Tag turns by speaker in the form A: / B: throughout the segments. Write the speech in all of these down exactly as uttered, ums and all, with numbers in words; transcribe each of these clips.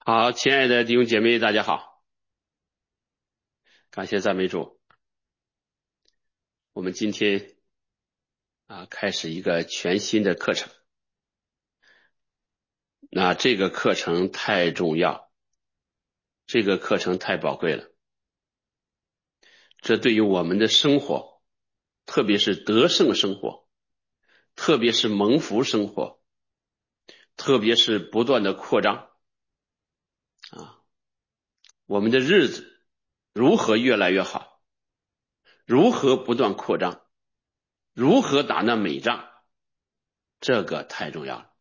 A: 好，亲爱的弟兄姐妹，大家好，感谢赞美主。我们今天啊开始一个全新的课程，那这个课程太重要，这个课程太宝贵了，这对于我们的生活，特别是得胜生活，特别是蒙福生活，特别是不断的扩张啊，我们的日子如何越来越好，如何不断扩张，如何打那美仗，这个太重要了。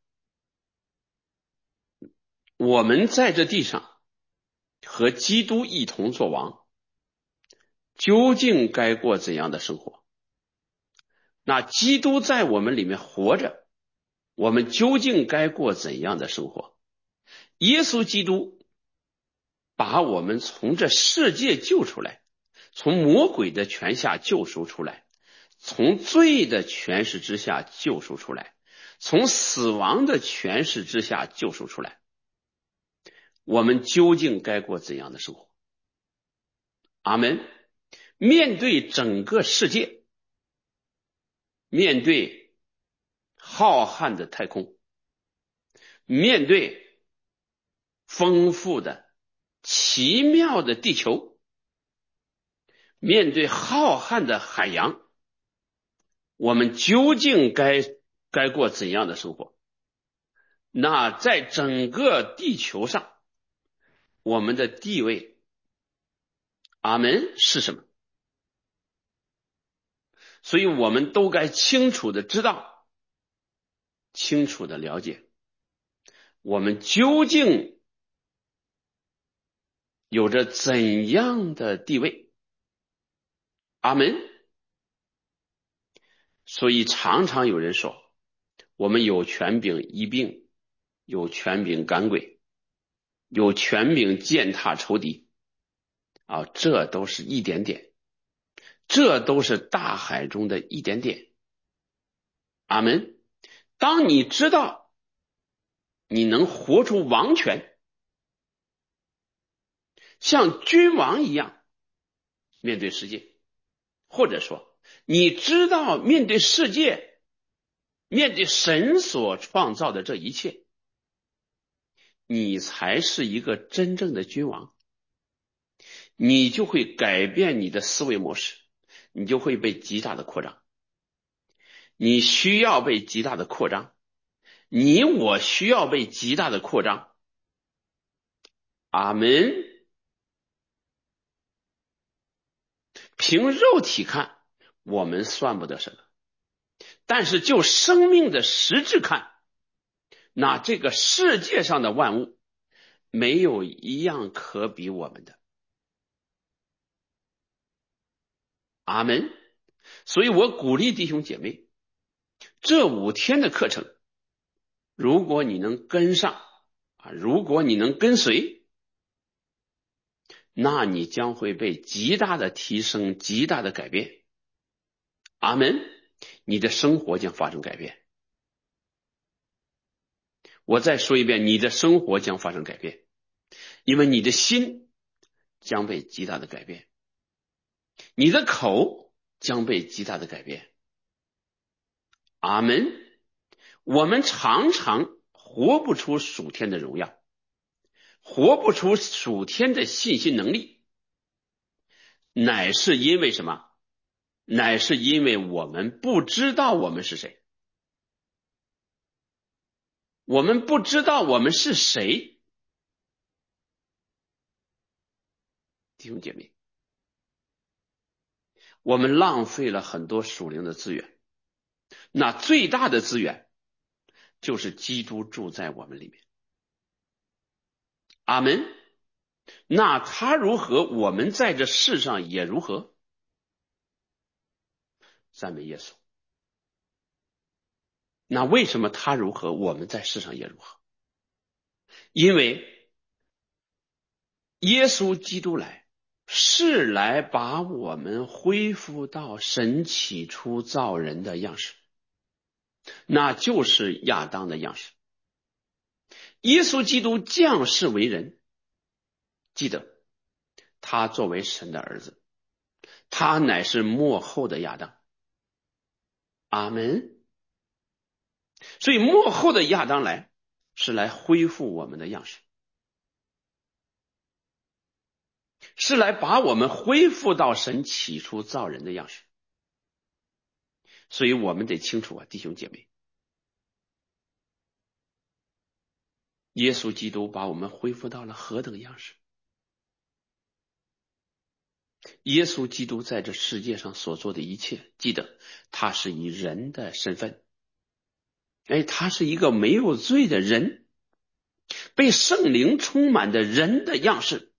A: 我们在这地上和基督一同作王，究竟该过怎样的生活？那基督在我们里面活着，我们究竟该过怎样的生活？耶稣基督把我们从这世界救出来，从魔鬼的权下救赎出来，从罪的权势之下救赎出来，从死亡的权势之下救赎出来。我们究竟该过怎样的生活？阿们。面对整个世界，面对浩瀚的太空，面对丰富的奇妙的地球，面对浩瀚的海洋，我们究竟该该过怎样的生活？那在整个地球上，我们的地位，阿们，是什么？所以我们都该清楚的知道，清楚的了解，我们究竟有着怎样的地位？阿们。所以常常有人说，我们有权柄医病，有权柄赶鬼，有权柄践踏仇敌啊，这都是一点点，这都是大海中的一点点。阿们。当你知道你能活出王权，像君王一样面对世界，或者说你知道面对世界，面对神所创造的这一切，你才是一个真正的君王，你就会改变你的思维模式，你就会被极大的扩张。你需要被极大的扩张，你我需要被极大的扩张。阿们。凭肉体看，我们算不得什么，但是就生命的实质看，那这个世界上的万物没有一样可比我们的。阿们。所以我鼓励弟兄姐妹，这五天的课程，如果你能跟上啊，如果你能跟随，那你将会被极大的提升，极大的改变。阿们。你的生活将发生改变。我再说一遍，你的生活将发生改变，因为你的心将被极大的改变，你的口将被极大的改变。阿们。我们常常活不出属天的荣耀，活不出属天的信心能力，乃是因为什么？乃是因为我们不知道我们是谁，我们不知道我们是谁。弟兄姐妹，我们浪费了很多属灵的资源，那最大的资源就是基督住在我们里面。阿们。那他如何，我们在这世上也如何。赞美耶稣。那为什么他如何，我们在世上也如何？因为耶稣基督来是来把我们恢复到神起初造人的样式，那就是亚当的样式。耶稣基督降世为人， 记得，他作为神的儿子，他乃是末后的亚当。阿门。所以末后的亚当来，是来恢复我们的样式，是来把我们恢复到神起初造人的样式。所以我们得清楚啊，弟兄姐妹，耶稣基督把我们恢复到了何等样式？耶稣基督在这世界上所做的一切，记得他是以人的身份，哎，他是一个没有罪的人，被圣灵充满的人的样式，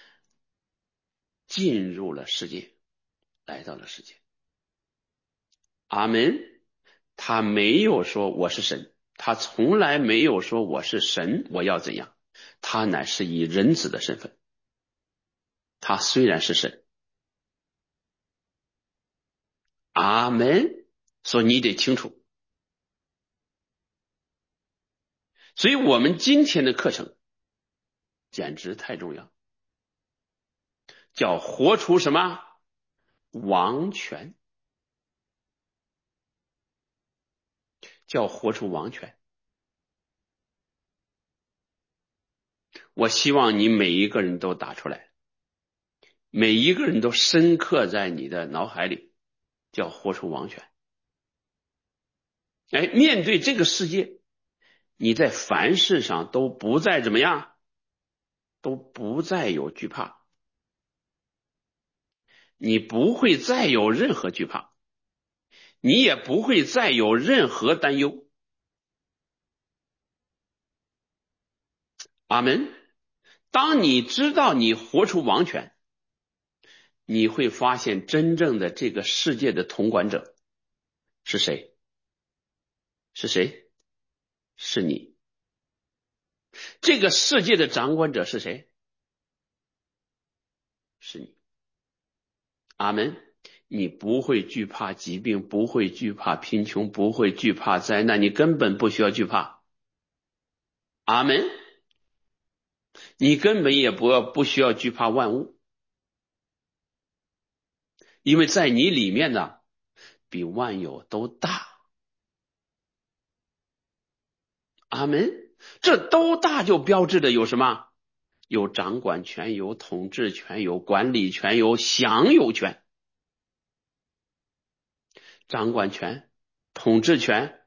A: 进入了世界，来到了世界。阿门。他没有说我是神，他从来没有说我是神，我要怎样，他乃是以人子的身份。他虽然是神，阿门。所以你得清楚。所以我们今天的课程简直太重要，叫活出什么王权，叫活出王权。我希望你每一个人都打出来，每一个人都深刻在你的脑海里，叫活出王权。哎，面对这个世界，你在凡事上都不再怎么样，都不再有惧怕，你不会再有任何惧怕，你也不会再有任何担忧。阿门。当你知道你活出王权，你会发现真正的这个世界的统管者是谁？是谁？是你。这个世界的掌管者是谁？是你。阿门。你不会惧怕疾病，不会惧怕贫穷，不会惧怕灾难，你根本不需要惧怕。阿门。你根本也不要不需要惧怕万物，因为在你里面呢，比万有都大。阿门。这都大就标志着有什么？有掌管权，有统治权，有管理权，有享有权。掌管权、统治权、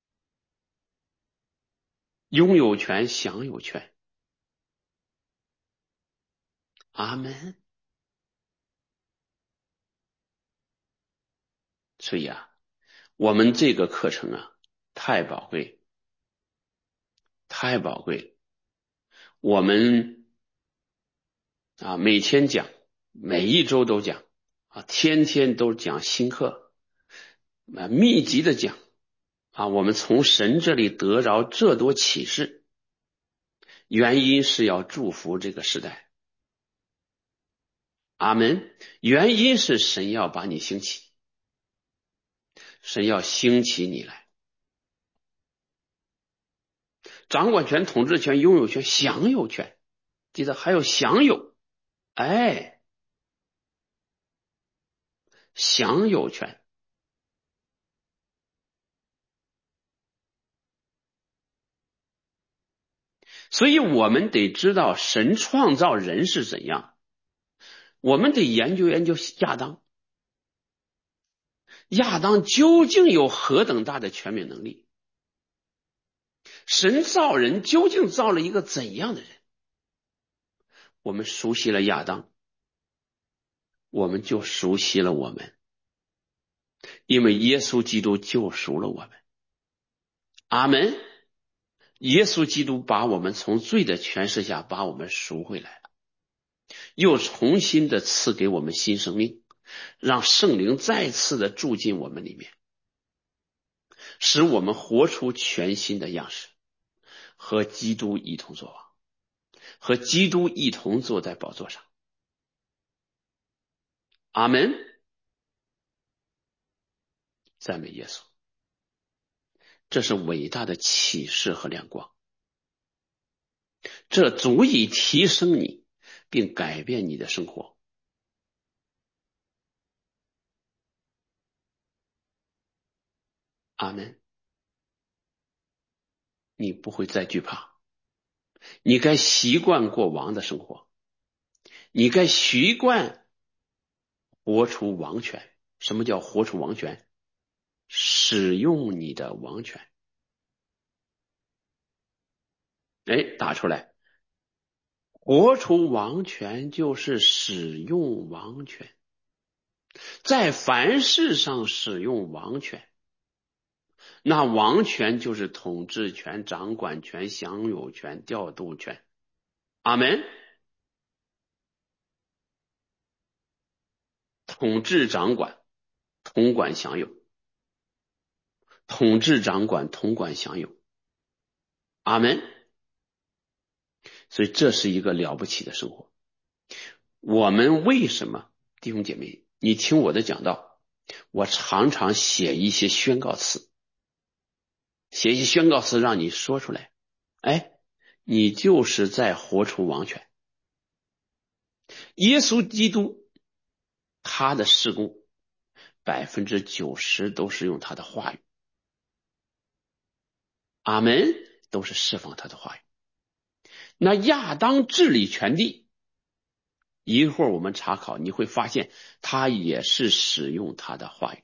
A: 拥有权、享有权。阿门。所以啊，我们这个课程啊，太宝贵，太宝贵了。我们啊，每天讲，每一周都讲啊，天天都讲新课啊，密集的讲啊。我们从神这里得着这多启示，原因是要祝福这个时代。阿门。原因是神要把你兴起，神要兴起你来。掌管权、统治权、拥有权、享有权，记得还有享有，哎，享有权。所以我们得知道神创造人是怎样，我们得研究研究亚当，亚当究竟有何等大的权柄能力？神造人究竟造了一个怎样的人？我们熟悉了亚当，我们就熟悉了我们，因为耶稣基督救赎了我们。阿门。耶稣基督把我们从罪的权势下把我们赎回来了，又重新的赐给我们新生命，让圣灵再次的住进我们里面，使我们活出全新的样式，和基督一同作王，和基督一同坐在宝座上。阿门。赞美耶稣。这是伟大的启示和亮光，这足以提升你并改变你的生活。阿们。你不会再惧怕，你该习惯过王的生活，你该习惯活出王权。什么叫活出王权？使用你的王权。哎，打出来，活出王权就是使用王权，在凡事上使用王权。那王权就是统治权、掌管权、享有权、调度权。阿们。统治、掌管、统管、享有。统治、掌管、统管、享有。阿们。所以这是一个了不起的生活。我们为什么，弟兄姐妹，你听我的讲道，我常常写一些宣告词，写一些宣告词让你说出来，哎，你就是在活出王权。耶稣基督他的事工百分之九十都是用他的话语，阿们，都是释放他的话语。那亚当治理全地，一会儿我们查考，你会发现他也是使用他的话语。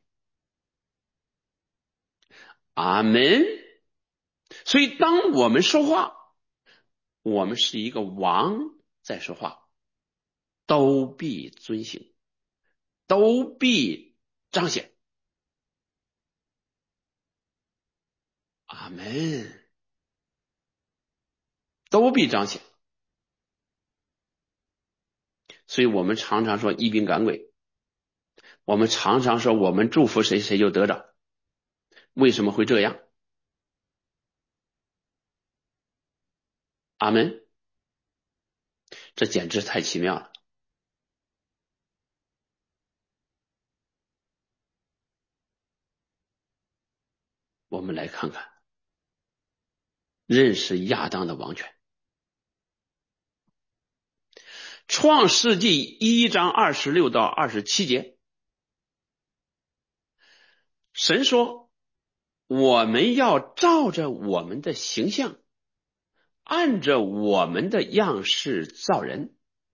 A: 阿们。所以当我们说话，我们是一个王在说话，都必遵行，都必彰显。阿们。都必彰显。所以我们常常说一兵赶鬼，我们常常说我们祝福谁谁就得着。为什么会这样？阿们。这简直太奇妙了。我们来看看，认识亚当的王权。创世纪一章二十六到二十七节，神说，我们要照着我们的形象，按着我们的样式造人，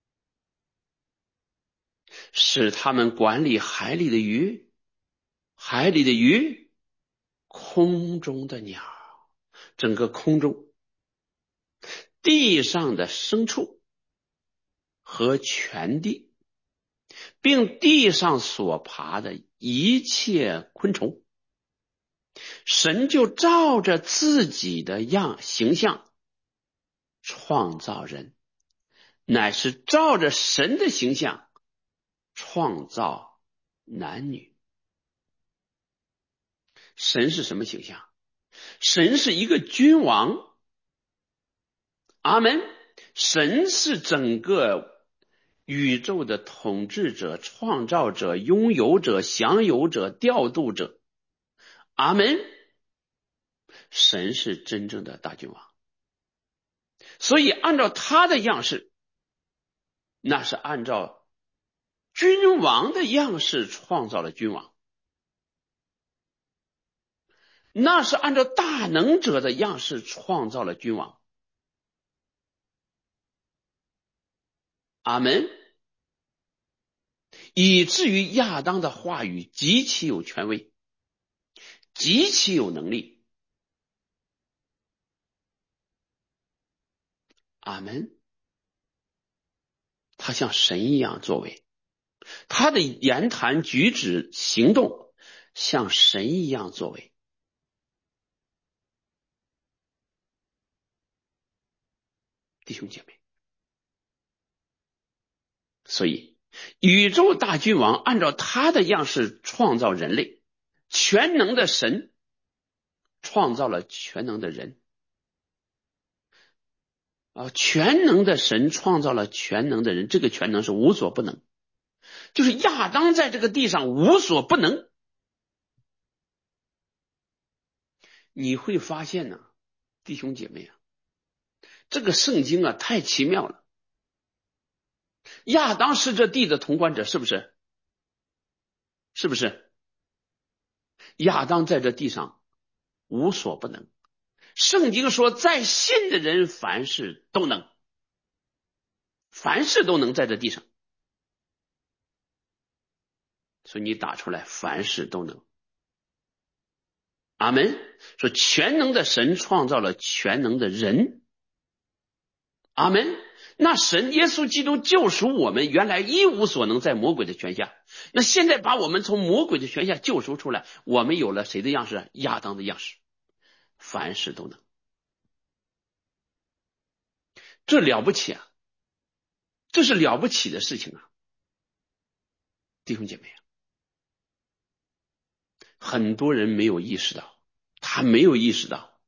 A: 使他们管理海里的鱼，海里的鱼，空中的鸟，整个空中，地上的牲畜和全地，并地上所爬的一切昆虫。神就照着自己的样形象创造人，乃是照着神的形象创造男女。神是什么形象？神是一个君王。阿们。神是整个宇宙的统治者、创造者、拥有者、享有者、调度者。阿们。神是真正的大君王。所以按照他的样式，那是按照君王的样式创造了君王，那是按照大能者的样式创造了君王。阿们。以至于亚当的话语极其有权威，极其有能力。阿们。他像神一样作为，他的言谈举止行动像神一样作为。弟兄姐妹，所以宇宙大君王按照他的样式创造人类，全能的神创造了全能的人。啊，全能的神创造了全能的人，这个全能是无所不能，就是亚当在这个地上无所不能。你会发现呢，弟兄姐妹啊，这个圣经啊太奇妙了。 亚当是这地的统管者，是不是？是不是？亚当在这地上无所不能。圣经说，在信的人凡事都能，凡事都能在这地上。所以你打出来，凡事都能。阿门。说全能的神创造了全能的人。阿门。那神耶稣基督救赎我们，原来一无所能，在魔鬼的权下。那现在把我们从魔鬼的权下救赎出来，我们有了谁的样式？亚当的样式，凡事都能。这了不起啊！这是了不起的事情啊，弟兄姐妹啊，很多人没有意识到，他没有意识到，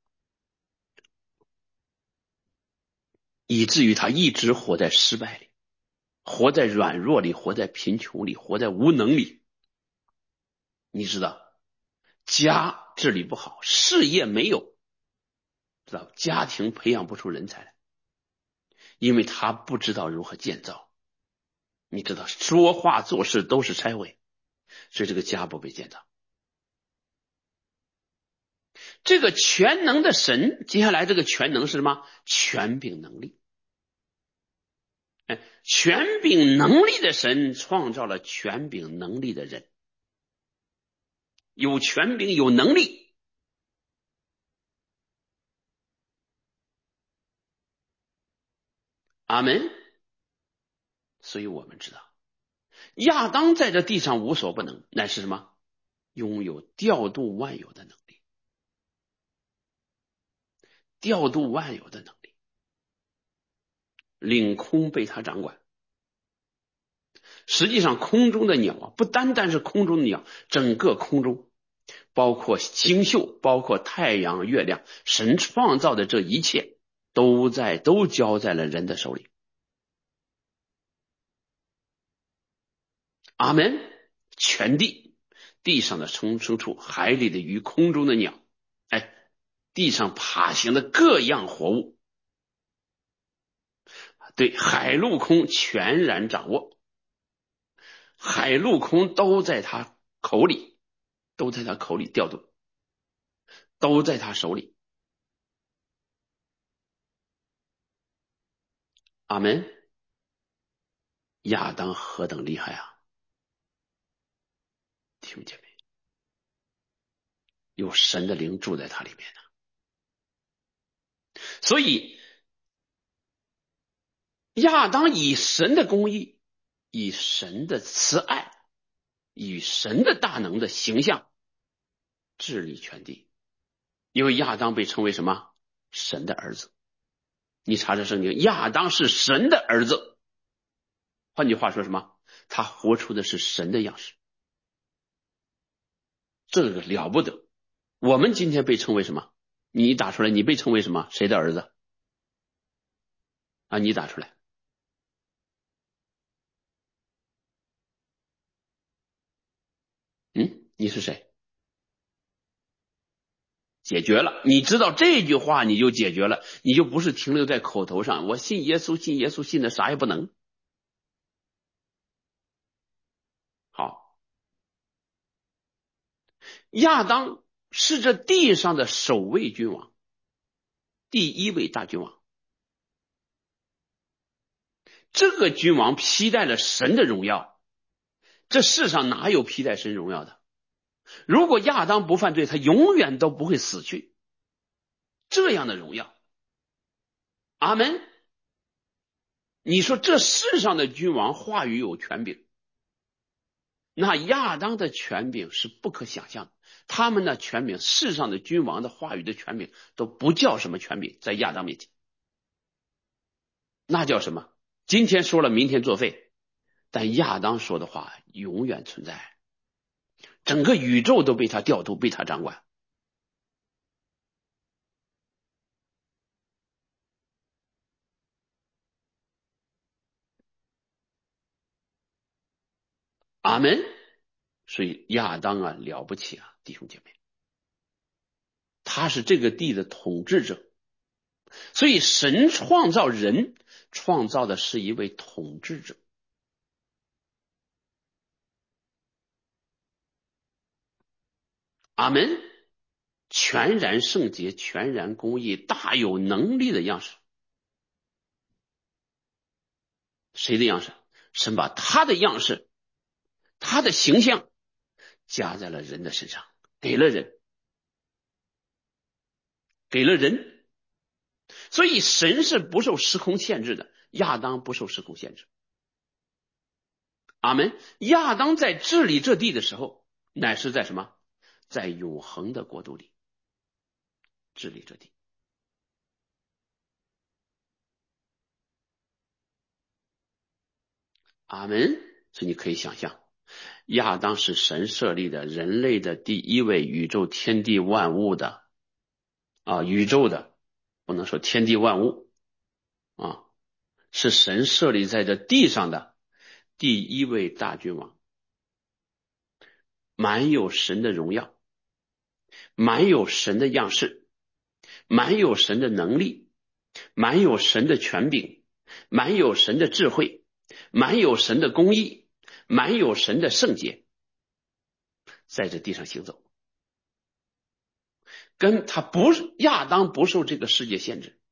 A: 以至于他一直活在失败里，活在软弱里，活在贫穷里，活在无能里。你知道，家治理不好，事业没有，知道家庭培养不出人才来，因为他不知道如何建造。你知道，说话做事都是拆毁，所以这个家不被建造。这个全能的神，接下来这个全能是什么？权柄能力。哎，权柄能力的神创造了权柄能力的人，有权柄有能力。阿门。所以我们知道，亚当在这地上无所不能，乃是什么？拥有调度万有的能力，调度万有的能力，领空被他掌管。实际上空中的鸟啊，不单单是空中的鸟，整个空中包括星宿，包括太阳月亮，神创造的这一切都在都交在了人的手里。阿门。全地，地上的牲牲畜，海里的鱼，空中的鸟，哎，地上爬行的各样活物，对海陆空全然掌握，海陆空都在他口里，都在他口里调度，都在他手里。阿门。亚当何等厉害啊，弟兄姐妹，有神的灵住在他里面呢。所以亚当以神的公义，以神的慈爱，以神的大能的形象治理全地。因为亚当被称为什么？神的儿子。你查查圣经，亚当是神的儿子。换句话说什么？他活出的是神的样式。这个了不得。我们今天被称为什么？你打出来，你被称为什么？谁的儿子啊？你打出来。嗯，你是谁？解决了。你知道这句话你就解决了，你就不是停留在口头上，我信耶稣信耶稣信的啥也不能。好，亚当是这地上的首位君王，第一位大君王。这个君王披戴了神的荣耀，这世上哪有披戴神荣耀的？如果亚当不犯罪，他永远都不会死去。这样的荣耀。阿门。你说这世上的君王话语有权柄，那亚当的权柄是不可想象的。他们的权柄，世上的君王的话语的权柄都不叫什么权柄，在亚当面前那叫什么？今天说了明天作废。但亚当说的话永远存在，整个宇宙都被他调度，被他掌管。阿门。所以亚当啊，了不起啊，弟兄姐妹，他是这个地的统治者。所以神创造人，创造的是一位统治者。 阿门。全然圣洁、全然公义、大有能力的样式。谁的样式？神把他的样式、他的形象加在了人的身上，给了人，给了人。所以神是不受时空限制的，亚当不受时空限制。阿门。亚当在治理这地的时候，乃是在什么？在永恒的国度里治理这地。阿门。所以你可以想象，亚当是神设立的人类的第一位宇宙天地万物的啊，宇宙的，不能说天地万物啊，是神设立在这地上的第一位大君王，满有神的荣耀，满有神的样式，满有神的能力，满有神的权柄，满有神的智慧，满有神的公义，满有神的圣洁，在这地上行走。跟他不是亚当不受这个世界限制，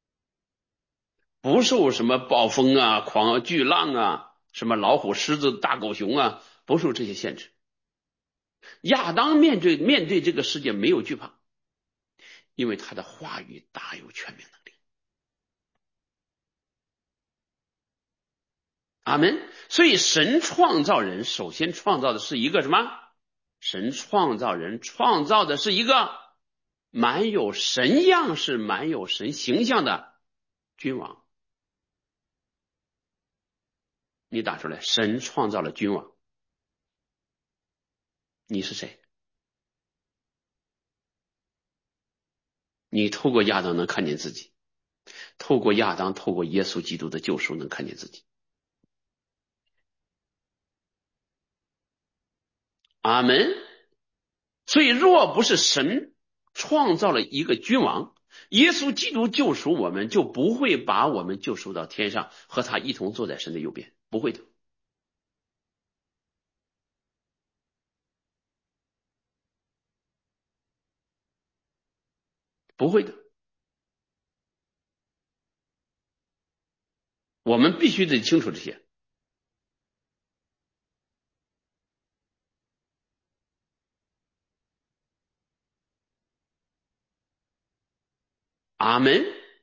A: 不受什么暴风啊、狂巨浪啊、什么老虎、狮子、大狗熊啊，不受这些限制。亚当面对面对这个世界没有惧怕，因为他的话语大有权柄能力。阿门。所以神创造人，首先创造的是一个什么？神创造人，创造的是一个满有神样式、满有神形象的君王。你打出来，神创造了君王，你是谁？你透过亚当能看见自己，透过亚当，透过耶稣基督的救赎能看见自己。阿门。所以若不是神创造了一个君王，耶稣基督救赎我们，就不会把我们救赎到天上，和他一同坐在神的右边，不会的，不会的。我们必须得清楚这些。阿门。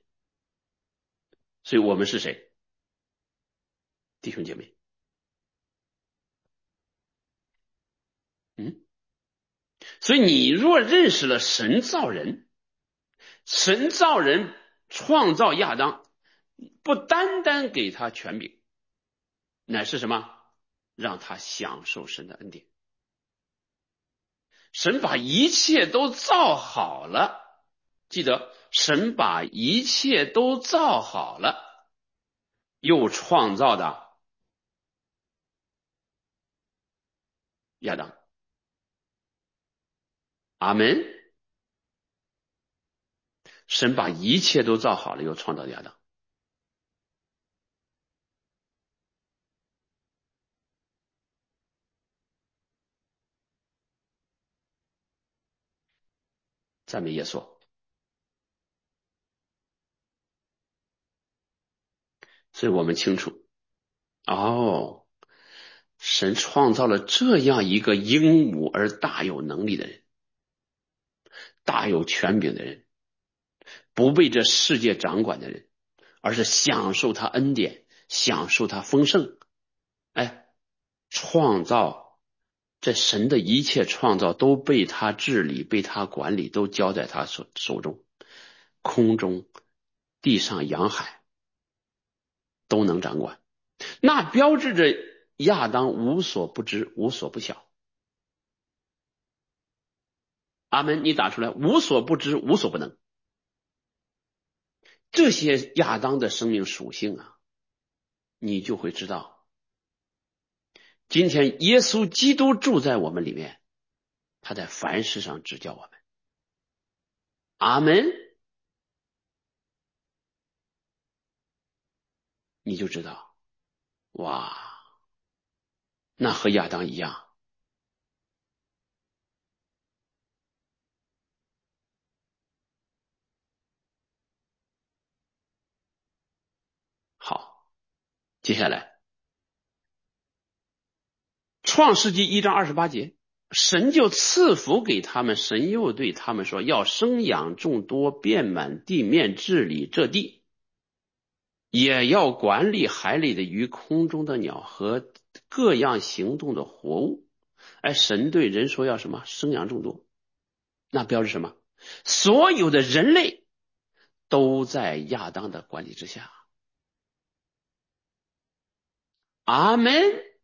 A: 所以我们是谁？弟兄姐妹，嗯，所以你若认识了神造人，神造人创造亚当，不单单给他权柄，乃是什么？让他享受神的恩典。神把一切都造好了，记得神把一切都造好了，又创造的亚当。阿门。神把一切都造好了，又创造亚当。赞美耶稣。所以我们清楚，哦，神创造了这样一个英武而大有能力的人，大有权柄的人，不被这世界掌管的人，而是享受他恩典，享受他丰盛。哎，创造这神的一切创造都被他治理，被他管理，都交在他手手中，空中、地上、洋海都能掌管。那标志着亚当无所不知，无所不晓。阿门，你打出来，无所不知，无所不能。这些亚当的生命属性啊，你就会知道，今天耶稣基督住在我们里面，他在凡事上指教我们。阿门，你就知道，哇，那和亚当一样， 接下来创世纪一章二十八节，神就赐福给他们，神又对他们说，要生养众多，遍满地面，治理这地，也要管理海里的鱼，空中的鸟和各样行动的活物。哎，神对人说要什么？生养众多。那标志什么？所有的人类都在亚当的管理之下。阿门。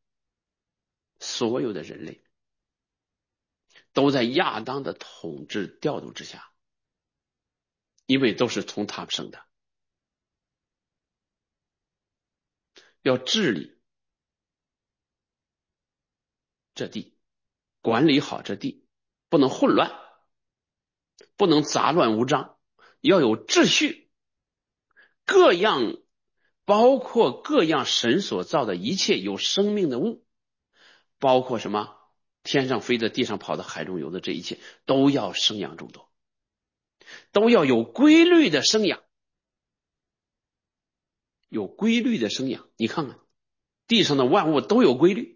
A: 所有的人类都在亚当的统治调度之下，因为都是从他生的。要治理这地，管理好这地，不能混乱，不能杂乱无章，要有秩序。各样包括各样神所造的一切有生命的物，包括什么？天上飞的，地上跑的，海中游的，这一切都要生养众多，都要有规律的生养，有规律的生养。你看看地上的万物都有规律。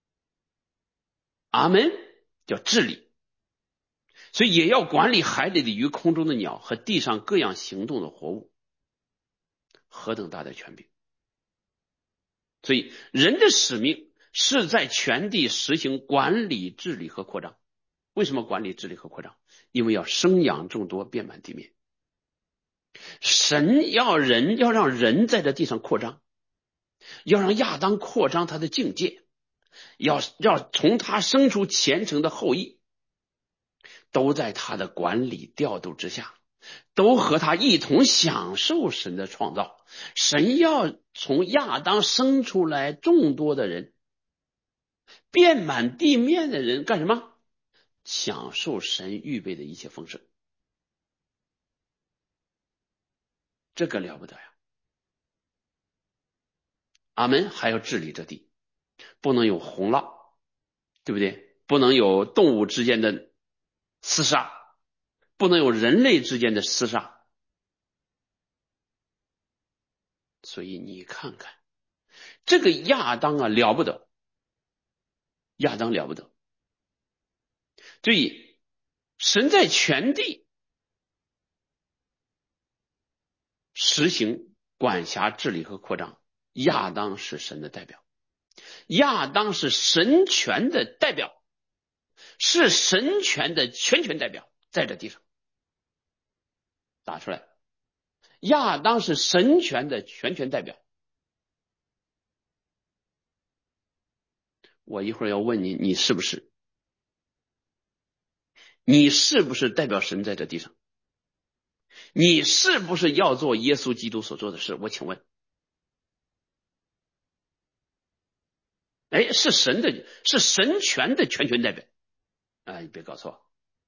A: 阿门。叫治理。所以也要管理海里的鱼，空中的鸟和地上各样行动的活物。何等大的权柄！所以人的使命是在全地实行管理、治理和扩张。为什么管理、治理和扩张？因为要生养众多，遍满地面。神要人，要让人在这地上扩张，要让亚当扩张他的境界，要要从他生出虔诚的后裔，都在他的管理调度之下，都和他一同享受神的创造。神要从亚当生出来众多的人，遍满地面的人干什么？享受神预备的一切丰盛。这个了不得呀！阿门。还要治理这地，不能有洪涝，对不对？不能有动物之间的厮杀，不能有人类之间的厮杀。所以你看看这个亚当啊，了不得，亚当了不得。所以神在全地实行管辖、治理和扩张，亚当是神的代表，亚当是神权的代表，是神权的全权代表，在这地上打出来。亚当是神权的全权代表。我一会儿要问你，你是不是？你是不是代表神在这地上？你是不是要做耶稣基督所做的事？我请问。哎，是神的，是神权的全权代表啊！你别搞错。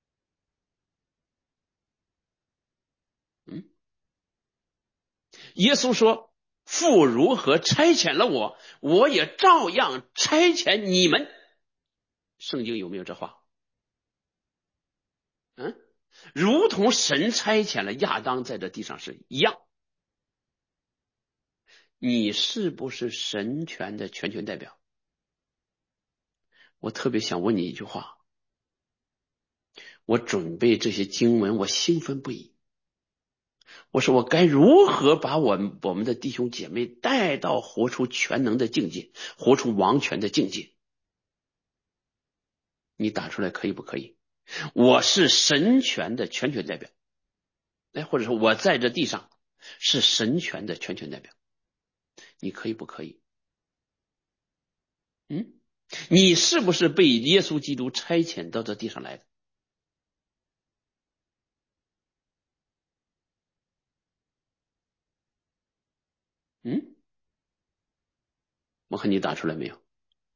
A: 嗯，耶稣说：“父如何差遣了我，我也照样差遣你们。”圣经有没有这话？嗯，如同神差遣了亚当在这地上是一样。你是不是神权的全权代表？我特别想问你一句话。我准备这些经文，我兴奋不已。我说我该如何把我们我们的弟兄姐妹带到活出全能的境界，活出王权的境界？你打出来可以不可以？我是神权的全权代表，哎，或者说我在这地上是神权的全权代表，你可以不可以？嗯，你是不是被耶稣基督差遣到这地上来的？嗯，我看你打出来没有？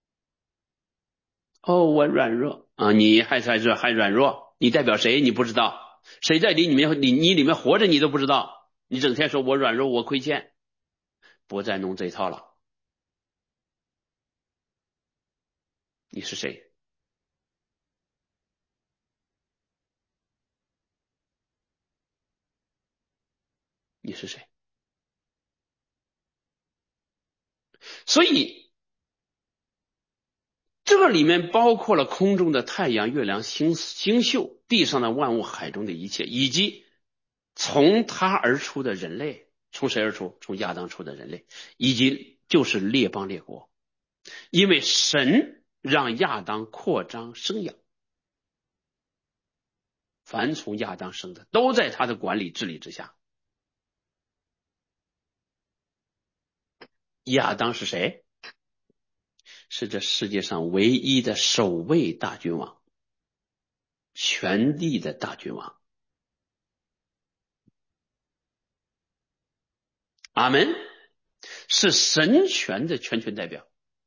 A: 哦，我软弱啊，你还还是还软弱？你代表谁？你不知道？谁在你里面你你里面活着你都不知道？你整天说我软弱，我亏欠，不再弄这一套了。你是谁？你是谁？ 所以这个里面包括了空中的太阳、月亮、星星宿，地上的万物、海中的一切，以及从他而出的人类。从谁而出？从亚当出的人类，以及就是列邦列国。因为神让亚当扩张生养，凡从亚当生的都在他的管理治理之下。亚当是谁？是这世界上唯一的首位大君王，全地的大君王。阿们。是神权的全权代表，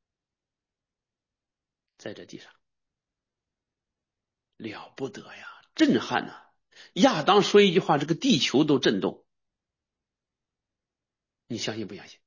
A: 在这地上了不得呀，震撼呐、啊！亚当说一句话，这个地球都震动，你相信不相信？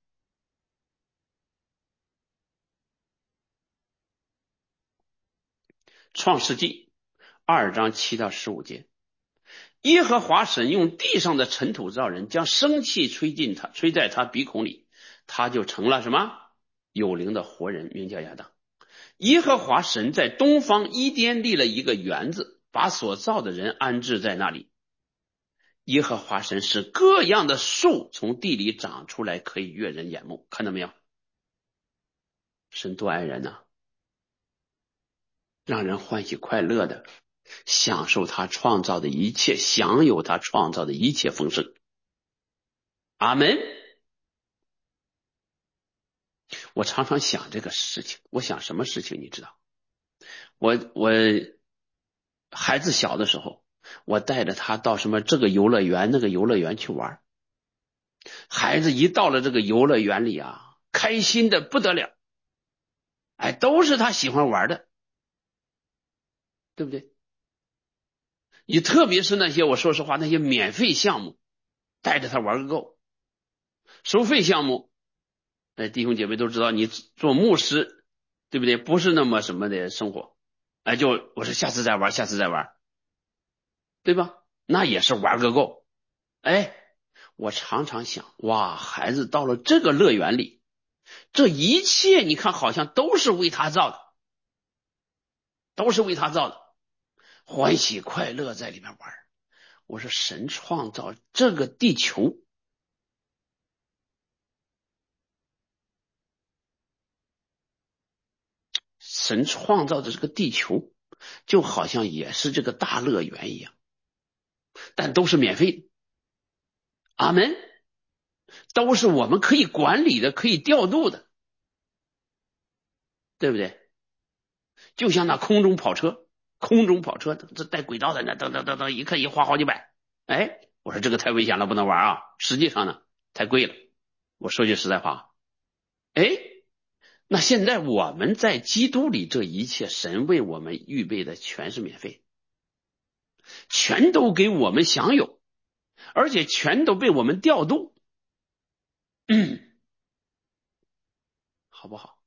A: 创世纪二章七到十五节，耶和华神用地上的尘土造人，将生气吹进他，吹在他鼻孔里，他就成了什么？有灵的活人，名叫亚当。耶和华神在东方伊甸立了一个园子，把所造的人安置在那里。耶和华神使各样的树从地里长出来，可以悦人眼目。看到没有？神多爱人呐、啊，让人欢喜快乐的享受他创造的一切，享有他创造的一切丰盛。阿们。我常常想这个事情，我想什么事情你知道？我我孩子小的时候，我带着他到什么这个游乐园那个游乐园去玩，孩子一到了这个游乐园里啊，开心的不得了，哎，都是他喜欢玩的，对不对？你特别是那些我说实话那些免费项目，带着他玩个够。收费项目，哎，弟兄姐妹都知道，你做牧师，对不对？不是那么什么的生活，哎，就我说下次再玩，下次再玩，对吧？那也是玩个够。哎，我常常想，哇，孩子到了这个乐园里，这一切你看好像都是为他造的，都是为他造的，欢喜快乐在里面玩。我说神创造这个地球，神创造的这个地球就好像也是这个大乐园一样，但都是免费的。阿们。都是我们可以管理的，可以调度的，对不对？就像那空中跑车，空中跑车这带轨道的那等等等等，一看一花好几百，哎，我说这个太危险了，不能玩啊！实际上呢，太贵了。我说句实在话，哎，那现在我们在基督里，这一切神为我们预备的全是免费，全都给我们享有，而且全都被我们调度，嗯，好不好？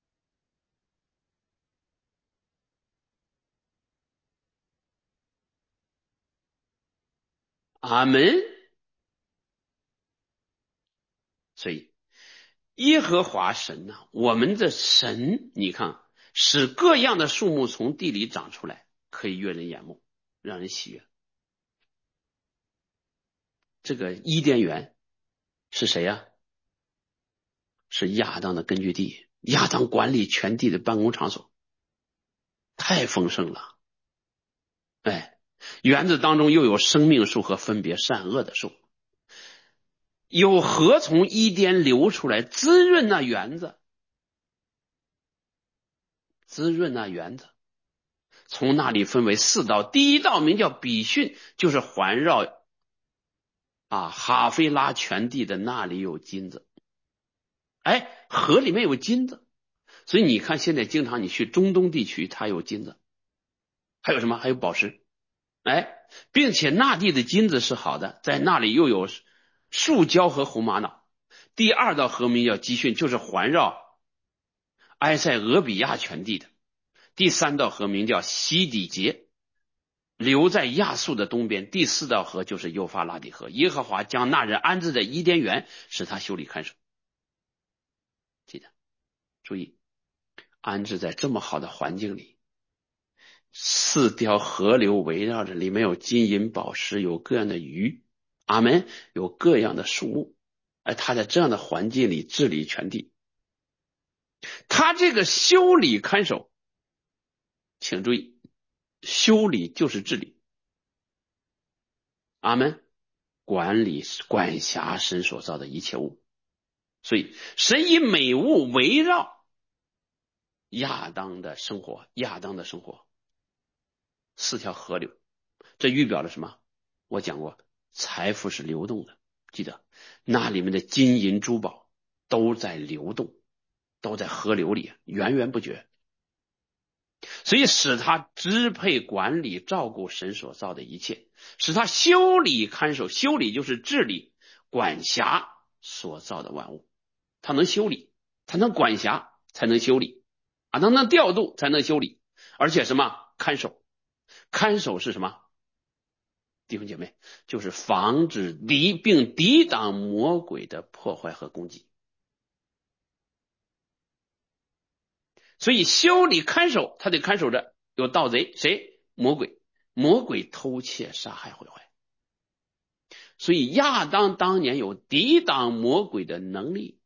A: 阿门。所以耶和华神呐、啊，我们的神，你看，使各样的树木从地里长出来，可以悦人眼目，让人喜悦。这个伊甸园是谁呀、啊？是亚当的根据地，亚当管理全地的办公场所，太丰盛了。哎，园子当中又有生命树和分别善恶的树，有河从伊甸流出来，滋润那园子，滋润那园子。从那里分为四道，第一道名叫比逊，就是环绕啊哈菲拉全地的那里有金子。哎，河里面有金子，所以你看现在经常你去中东地区，它有金子，还有什么？还有宝石。哎，并且那地的金子是好的，在那里又有树胶和红玛瑙。第二道河名叫基训，就是环绕埃塞俄比亚全地的。第三道河名叫西底结，流在亚述的东边。第四道河就是幼发拉底河。耶和华将那人安置在伊甸园，使他修理看守。记得注意，安置在这么好的环境里，四条河流围绕着，里面有金银宝石，有各样的鱼，阿门，有各样的树木。而他在这样的环境里治理全地，他这个修理看守，请注意，修理就是治理，阿门，管理管辖神所造的一切物。所以神以美物围绕亚当的生活，亚当的生活，四条河流，这预表了什么？我讲过，财富是流动的，记得那里面的金银珠宝都在流动，都在河流里源源不绝，所以使他支配管理照顾神所造的一切，使他修理看守，修理就是治理管辖所造的万物，他能修理，他能管辖才能修理啊，他能调度才能修理，而且什么看守，看守是什么？弟兄姐妹，就是防止敌并抵挡魔鬼的破坏和攻击。所以修理看守，他得看守着有盗贼，谁？魔鬼，魔鬼偷窃杀害毁坏。所以亚当当年有抵挡魔鬼的能力，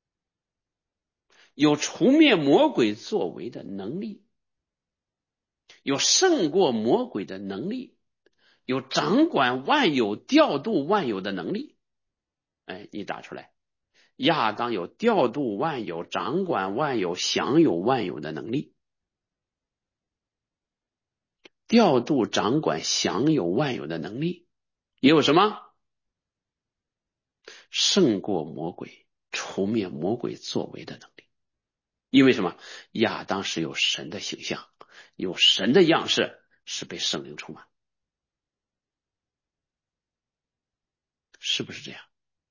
A: 有除灭魔鬼作为的能力，有胜过魔鬼的能力，有掌管万有调度万有的能力。哎，你打出来，亚当有调度万有掌管万有享有万有的能力，调度掌管享有万有的能力，也有什么？胜过魔鬼除灭魔鬼作为的能力。因为什么？亚当是有神的形象，有神的样式，是被圣灵充满，是不是这样？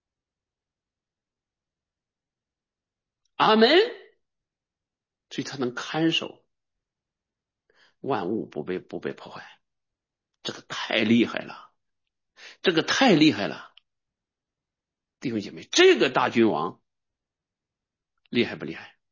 A: 阿门。所以他能看守万物不被不被破坏，这个太厉害了，这个太厉害了，弟兄姐妹，这个大君王厉害不厉害？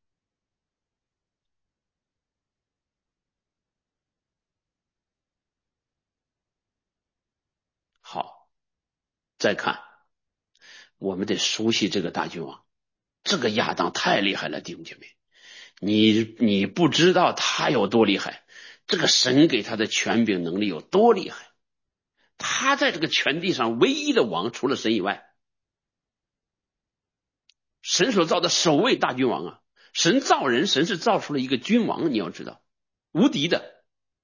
A: 好，再看，我们得熟悉这个大君王，这个亚当太厉害了，弟兄姐妹，你你不知道他有多厉害，这个神给他的权柄能力有多厉害，他在这个全地上唯一的王，除了神以外，神所造的首位大君王啊！神造人，神是造出了一个君王，你要知道，无敌的，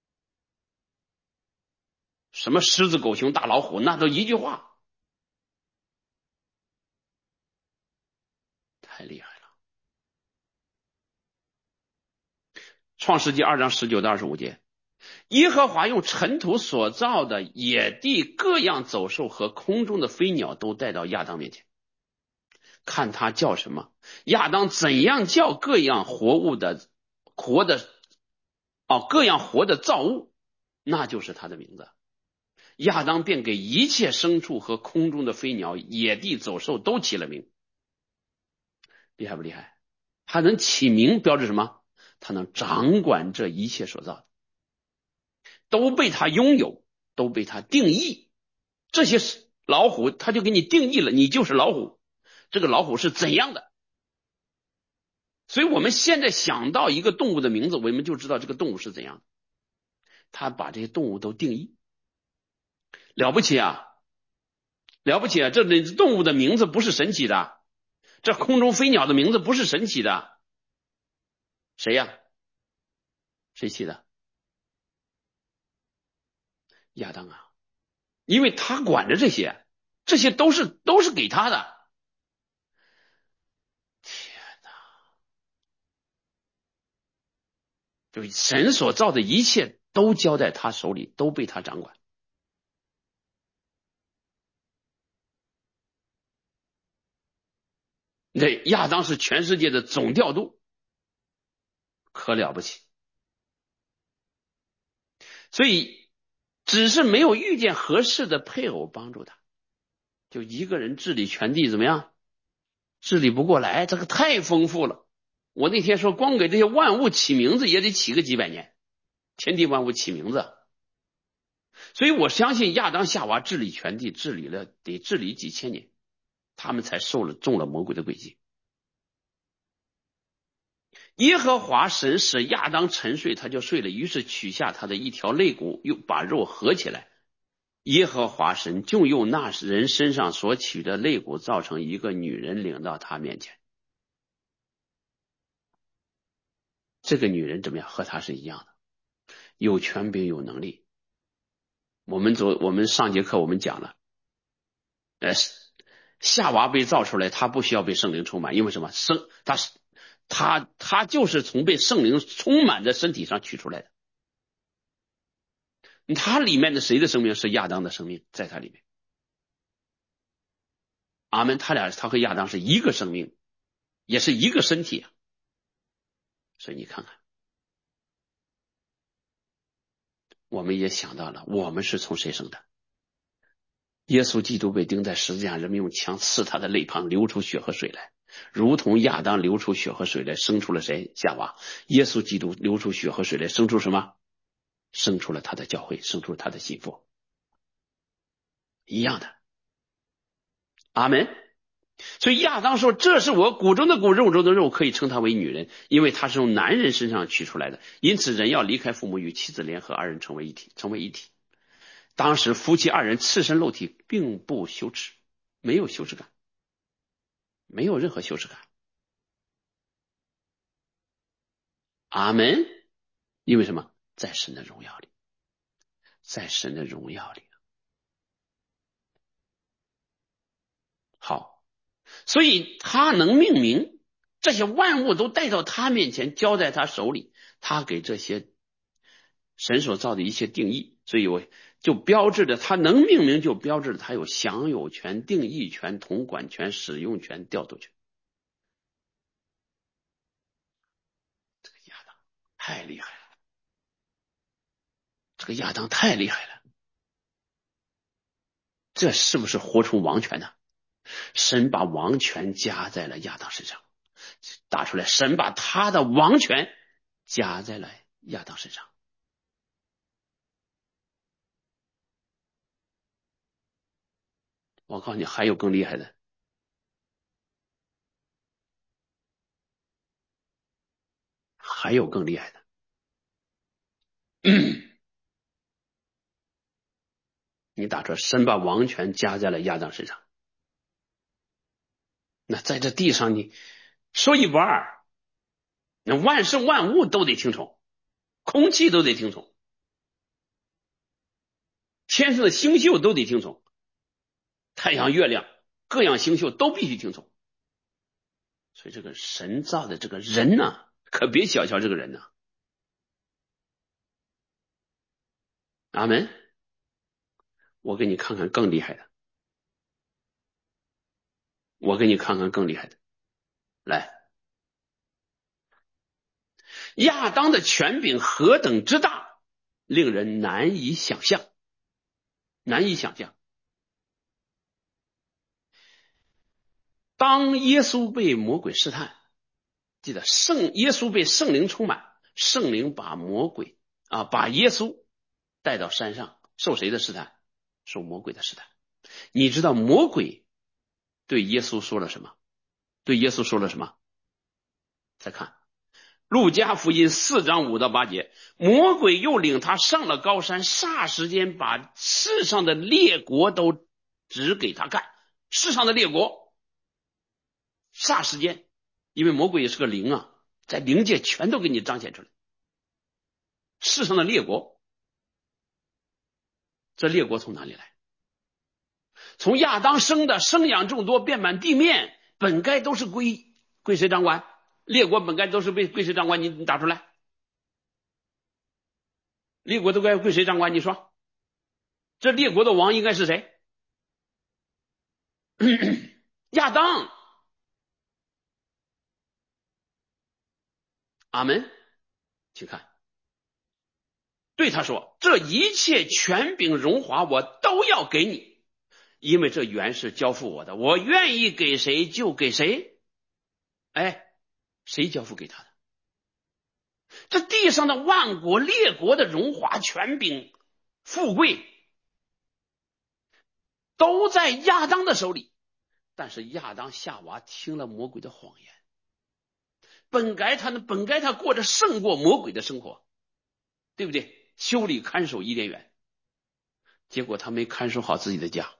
A: 什么狮子、狗熊、大老虎，那都一句话，太厉害了。创世纪二章十九到二十五节，耶和华用尘土所造的野地各样走兽和空中的飞鸟都带到亚当面前，看他叫什么，亚当怎样叫各样活物的活的哦，各样活的造物，那就是他的名字。亚当便给一切牲畜和空中的飞鸟、野地走兽都起了名。厉害不厉害？他能起名，标志什么？他能掌管这一切所造的，都被他拥有，都被他定义。这些老虎他就给你定义了，你就是老虎，这个老虎是怎样的。所以我们现在想到一个动物的名字，我们就知道这个动物是怎样的，他把这些动物都定义。了不起啊，了不起啊！这动物的名字不是神起的，这空中飞鸟的名字不是神起的，谁呀？谁起的？亚当啊，因为他管着这些，这些都是都是给他的。天哪！就神所造的一切都交在他手里，都被他掌管。对，亚当是全世界的总调度，可了不起。所以只是没有遇见合适的配偶帮助他，就一个人治理全地怎么样？治理不过来，这个太丰富了。 我那天说，光给这些万物起名字也得起个几百年，天地万物起名字。所以我相信亚当夏娃治理全地，治理了得治理几千年，他们才受了中了魔鬼的诡计。耶和华神使亚当沉睡，他就睡了，于是取下他的一条肋骨，又把肉合起来。耶和华神就用那人身上所取的肋骨造成一个女人，领到他面前。这个女人怎么样？和他是一样的，有权柄有能力。我们昨我们上节课我们讲了，呃，夏娃被造出来，她不需要被圣灵充满，因为什么？生她是她她就是从被圣灵充满的身体上取出来的。她里面的谁的生命？是亚当的生命，在她里面。阿门。他俩他和亚当是一个生命，也是一个身体啊。所以你看看，我们也想到了，我们是从谁生的？耶稣基督被钉在十字架，人们用枪刺他的肋旁，流出血和水来，如同亚当流出血和水来，生出了谁？夏娃。耶稣基督流出血和水来，生出什么？生出了他的教会，生出了他的心腹，一样的。阿门。所以亚当说，这是我骨中的骨，肉中的肉，可以称他为女人，因为他是从男人身上取出来的。因此人要离开父母，与妻子联合，二人成为一体，成为一体。当时夫妻二人赤身露体，并不羞耻，没有羞耻感，没有任何羞耻感。阿门。因为什么？在神的荣耀里，在神的荣耀里。好，所以他能命名，这些万物都带到他面前，交在他手里，他给这些神所造的一切定义。所以我就标志着他能命名，就标志着他有享有权、定义权、统管权、使用权、调度权。这个亚当太厉害了，这个亚当太厉害了，这是不是活出王权呢？神把王权加在了亚当身上，打出来，神把他的王权加在了亚当身上。我告诉你，还有更厉害的，还有更厉害的。嗯、你打出来，神把王权加在了亚当身上。那在这地上，你说一不二，那万事万物都得听从，空气都得听从，天上的星宿都得听从，太阳、月亮、各样星宿都必须听从。所以这个神造的这个人呢、啊，可别小瞧这个人呢、啊。阿门。我给你看看更厉害的，我给你看看更厉害的。来，亚当的权柄何等之大，令人难以想象，难以想象。当耶稣被魔鬼试探，记得圣耶稣被圣灵充满，圣灵把魔鬼啊，把耶稣带到山上，受谁的试探？受魔鬼的试探。你知道魔鬼对耶稣说了什么？对耶稣说了什么？再看路加福音四章五到八节，魔鬼又领他上了高山，霎时间把世上的列国都指给他看，世上的列国，霎时间，因为魔鬼也是个灵啊，在灵界全都给你彰显出来。世上的列国，这列国从哪里来？从亚当生的，生养众多，遍满地面，本该都是归归谁掌管？列国本该都是被归谁掌管？你你打出来，列国都该归谁掌管？你说，这列国的王应该是谁？亚当。阿门。请看，对他说，这一切权柄荣华我都要给你，因为这原是交付我的，我愿意给谁就给谁。哎， 谁交付给他的？这地上的万国列国的荣华权柄、富贵，都在亚当的手里。但是亚当夏娃听了魔鬼的谎言，本该他本该他过着胜过魔鬼的生活，对不对？修理看守伊甸园，结果他没看守好自己的家，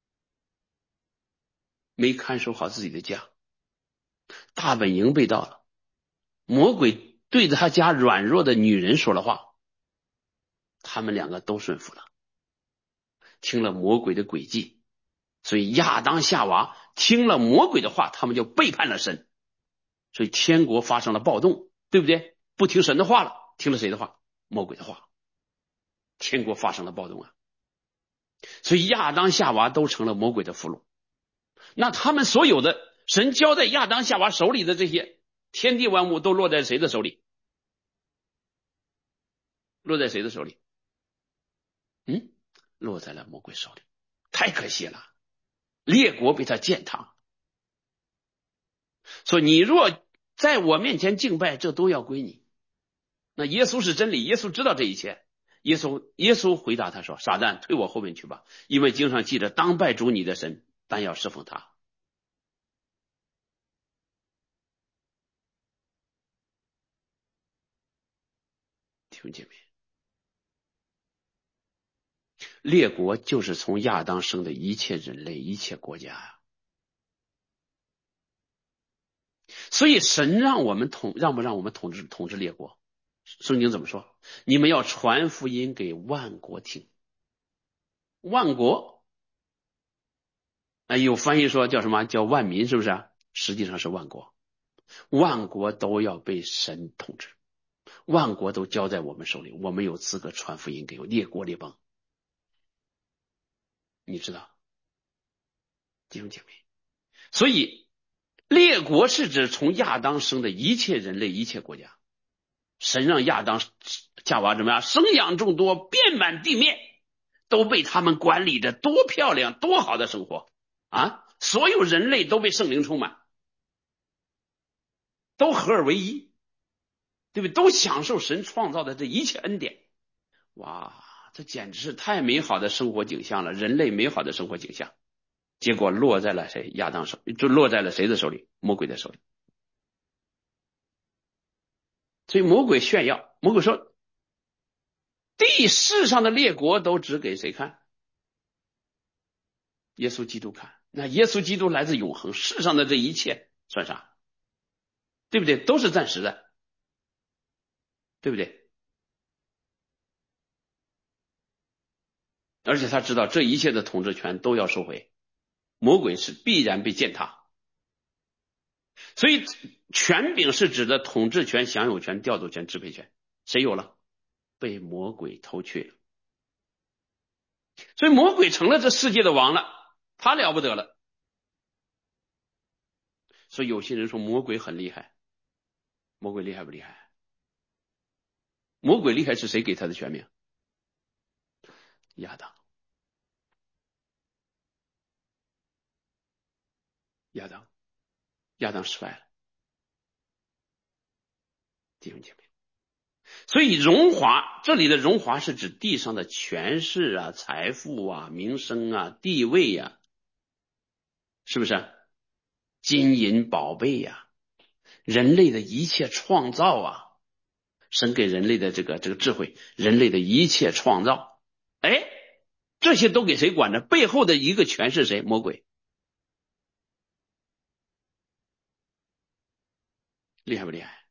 A: 没看守好自己的家，大本营被盗了，魔鬼对着他家软弱的女人说了话，他们两个都顺服了，听了魔鬼的诡计。所以亚当夏娃听了魔鬼的话，他们就背叛了神，所以天国发生了暴动，对不对？不听神的话了，听了谁的话？魔鬼的话，天国发生了暴动啊！所以亚当夏娃都成了魔鬼的俘虏。那他们所有的神交在亚当夏娃手里的这些天地万物都落在谁的手里？落在谁的手里？嗯，落在了魔鬼手里。太可惜了，列国被他践踏。所以你若在我面前敬拜，这都要归你。那耶稣是真理，耶稣知道这一切。耶稣耶稣回答他说：撒旦，退我后面去吧，因为经上记着，当拜主你的神，但要侍奉他。弟兄姐妹，列国就是从亚当生的一切人类，一切国家呀。所以神让我们统，让不让我们统治统治列国？圣经怎么说？你们要传福音给万国听。万国，哎，有翻译说叫什么？叫万民，是不是？实际上是万国，万国都要被神统治，万国都交在我们手里，我们有资格传福音给列国列邦。你知道，弟兄姐妹，所以列国是指从亚当生的一切人类，一切国家。神让亚当夏娃怎么样？生养众多，遍满地面，都被他们管理着，多漂亮多好的生活啊！所有人类都被圣灵充满，都合而为一，对不对？都享受神创造的这一切恩典。哇，这简直是太美好的生活景象了，人类美好的生活景象。结果落在了谁？亚当手，就落在了谁的手里？魔鬼的手里。所以魔鬼炫耀，魔鬼说地世上的列国都只给谁看？耶稣基督看。那耶稣基督来自永恒，世上的这一切算啥？对不对？都是暂时的，对不对？而且他知道这一切的统治权都要收回，魔鬼是必然被践踏。所以权柄是指的统治权、享有权、调度权、支配权，谁有了？被魔鬼偷去了。所以魔鬼成了这世界的王了，他了不得了。所以有些人说魔鬼很厉害，魔鬼厉害不厉害？魔鬼厉害是谁给他的权柄？亚当。亚当，亚当失败了，弟兄姐妹。所以荣华，这里的荣华是指地上的权势啊、财富啊、名声啊、地位啊，是不是？金银宝贝呀、啊，人类的一切创造啊，神给人类的这个这个智慧，人类的一切创造，哎，这些都给谁管着？背后的一个权是谁？魔鬼。厉害不厉害？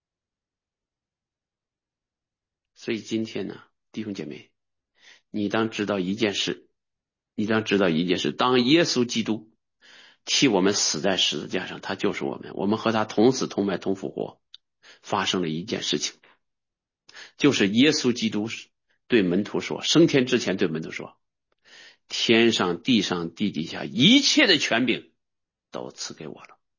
A: 所以今天呢，弟兄姐妹，你当知道一件事，你当知道一件事，当耶稣基督替我们死在十字架上，他就是我们，我们和他同死同埋同复活，发生了一件事情，就是耶稣基督对门徒说，升天之前对门徒说，天上地上地底下一切的权柄都赐给我了。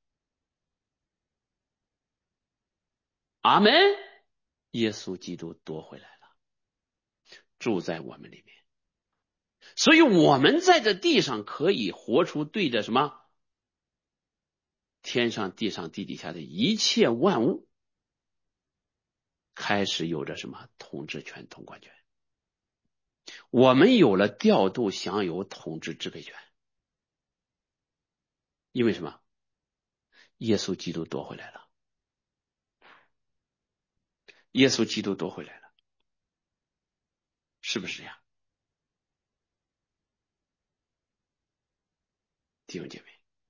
A: 阿们。耶稣基督夺回来了，住在我们里面，所以我们在这地上可以活出对着什么天上地上地底下的一切万物开始有着什么统治权统管权，我们有了调度享有统治支配权。因为什么？耶稣基督夺回来了，耶稣基督夺回来了，是不是呀，弟兄姐妹？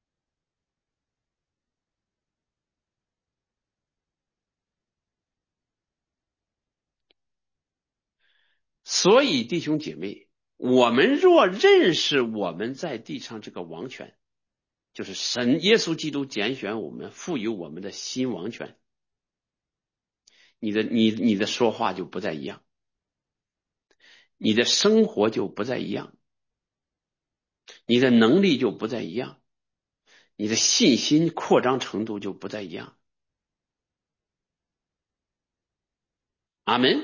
A: 所以弟兄姐妹，我们若认识我们在地上这个王权，就是神耶稣基督拣选我们赋予我们的新王权，你的你你的说话就不再一样，你的生活就不再一样，你的能力就不再一样，你的信心扩张程度就不再一样。阿门。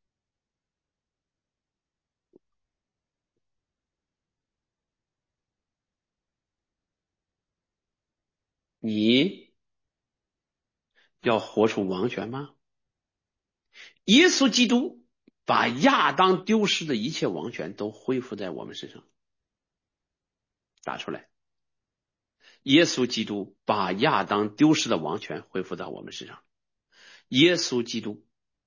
A: 你要活出王权吗？耶稣基督把亚当丢失的一切王权都恢复在我们身上，打出来。耶稣基督把亚当丢失的王权恢复到我们身上。耶稣基督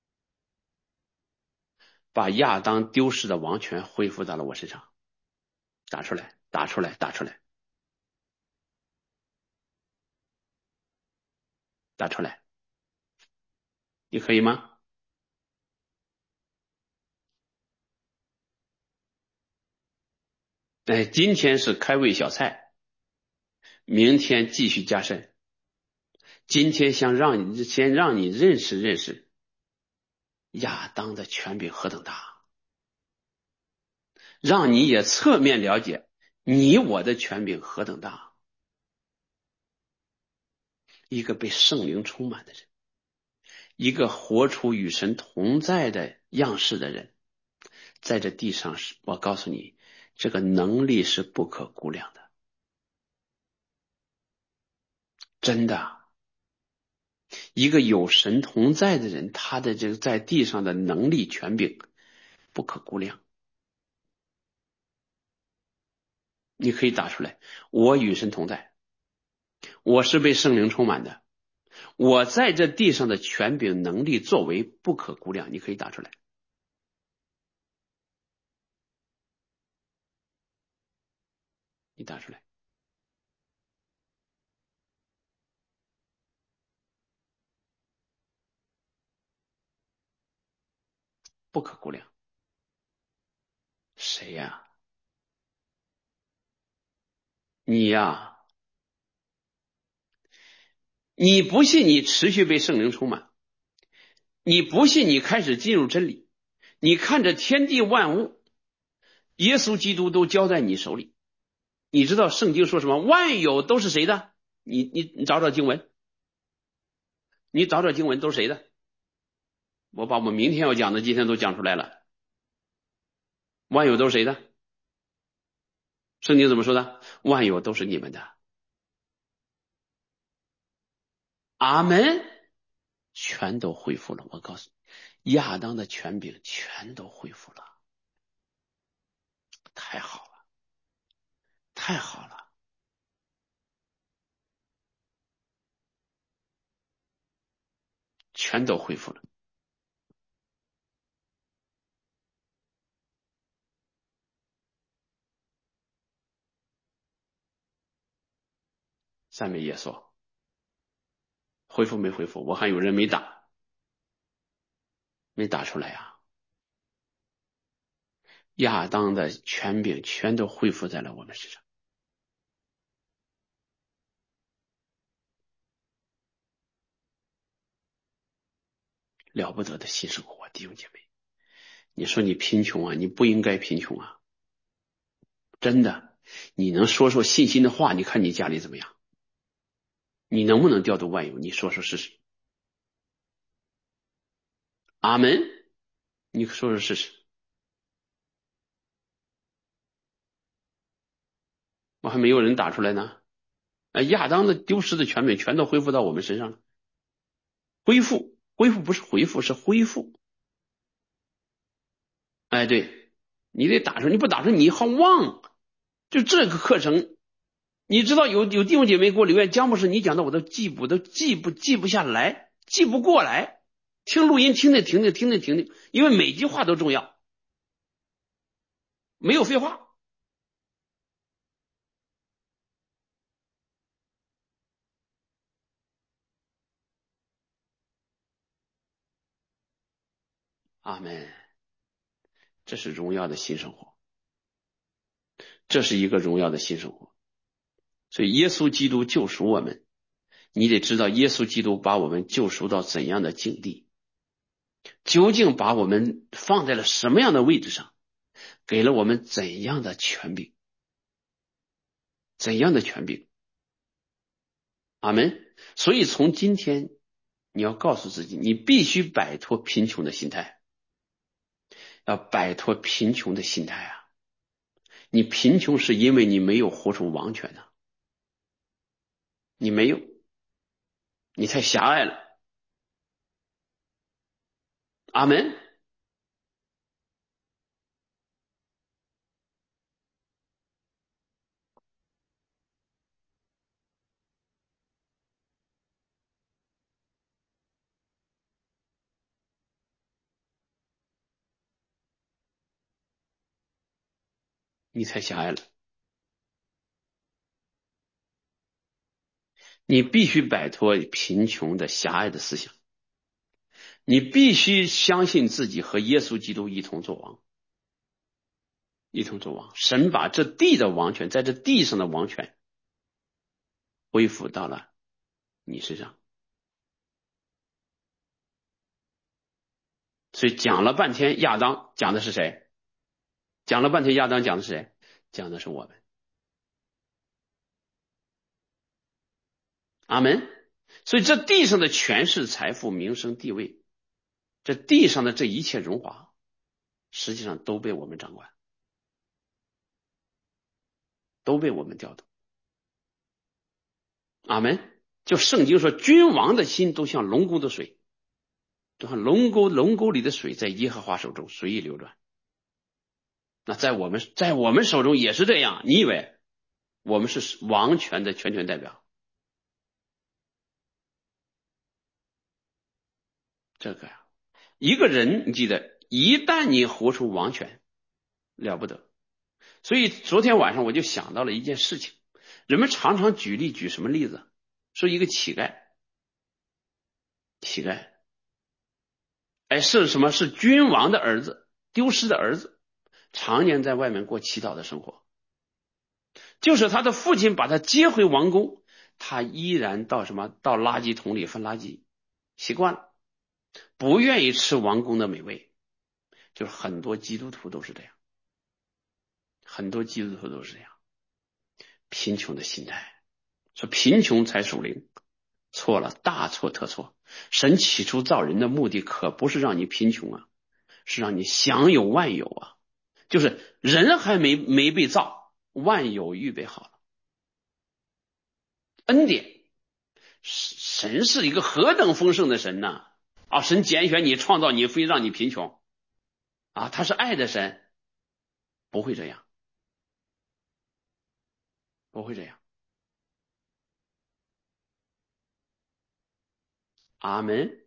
A: 把亚当丢失的王权恢复到了我身上，打出来，打出来，打出来，打出来，你可以吗？哎，今天是开胃小菜，明天继续加深。今天想让你先让你认识认识亚当的权柄何等大，让你也侧面了解你我的权柄何等大。一个被圣灵充满的人，一个活出与神同在的样式的人，在这地上，我告诉你，这个能力是不可估量的，真的。一个有神同在的人，他的这个在地上的能力权柄不可估量。你可以打出来，我与神同在，我是被圣灵充满的，我在这地上的权柄能力作为不可估量。你可以打出来，你打出来，不可估量。谁呀？你呀？你不信，你持续被圣灵充满，你不信，你开始进入真理，你看着天地万物，耶稣基督都交在你手里。你知道圣经说什么？万有都是谁的？你你你找找经文，你找找经文都是谁的？我把我们明天要讲的今天都讲出来了。万有都是谁的？圣经怎么说的？万有都是你们的。阿门。全都恢复了。我告诉你，亚当的权柄全都恢复了。太好了，太好了，全都恢复了。赞美耶稣。恢复没恢复？我还有人没打，没打出来呀、啊。亚当的权柄全都恢复在了我们身上。了不得的新生活，弟兄姐妹。你说你贫穷啊，你不应该贫穷啊，真的。你能说说信心的话，你看你家里怎么样？你能不能调度万有？你说说试试。阿门。你说说试试。我还没有人打出来呢。 呃，亚当的丢失的权柄全都恢复到我们身上了。恢复，恢复不是回复，是恢复。哎，对，你得打出，你不打出，你好忘。就这个课程，你知道有有弟兄姐妹给我留言，姜博士，你讲的我都记不都记不记不下来，记不过来。听录音听着听着听着听着，因为每句话都重要，没有废话。阿门。这是荣耀的新生活，这是一个荣耀的新生活。所以耶稣基督救赎我们，你得知道耶稣基督把我们救赎到怎样的境地，究竟把我们放在了什么样的位置上，给了我们怎样的权柄，怎样的权柄。阿门。所以从今天你要告诉自己，你必须摆脱贫穷的心态，要摆脱贫穷的心态啊！你贫穷是因为你没有活出王权啊，你没有，你太狭隘了。阿门。你太狭隘了，你必须摆脱贫穷的狭隘的思想，你必须相信自己和耶稣基督一同作王，一同作王。神把这地的王权，在这地上的王权恢复到了你身上。所以讲了半天亚当，讲的是谁？讲了半天亚当讲的是谁？讲的是我们。阿门。所以这地上的权势、财富、名声、地位，这地上的这一切荣华，实际上都被我们掌管，都被我们调动。阿门。就圣经说，君王的心都像龙沟的水，就像龙沟龙沟里的水在耶和华手中随意流转。那在我们在我们手中也是这样。你以为我们是王权的全权代表？这个呀，一个人你记得，一旦你活出王权，了不得。所以昨天晚上我就想到了一件事情，人们常常举例举什么例子？说一个乞丐，乞丐，哎，是什么？是君王的儿子，丢失的儿子，常年在外面过乞讨的生活。就是他的父亲把他接回王宫，他依然到什么？到垃圾桶里分垃圾，习惯了，不愿意吃王宫的美味。就是很多基督徒都是这样，很多基督徒都是这样，贫穷的心态。说贫穷才属灵，错了，大错特错。神起初造人的目的可不是让你贫穷啊，是让你享有万有啊。就是人还没没被造，万有预备好了。恩典，神是一个何等丰盛的神呢？啊，神拣选你，创造你，非让你贫穷啊！他是爱的神，不会这样，不会这样。阿门。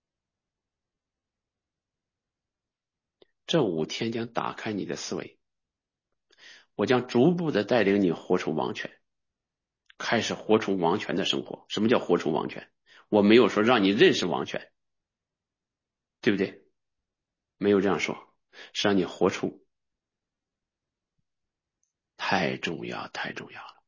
A: 这五天将打开你的思维，我将逐步的带领你活出王权，开始活出王权的生活。什么叫活出王权？我没有说让你认识王权，对不对？没有这样说，是让你活出。太重要，太重要了。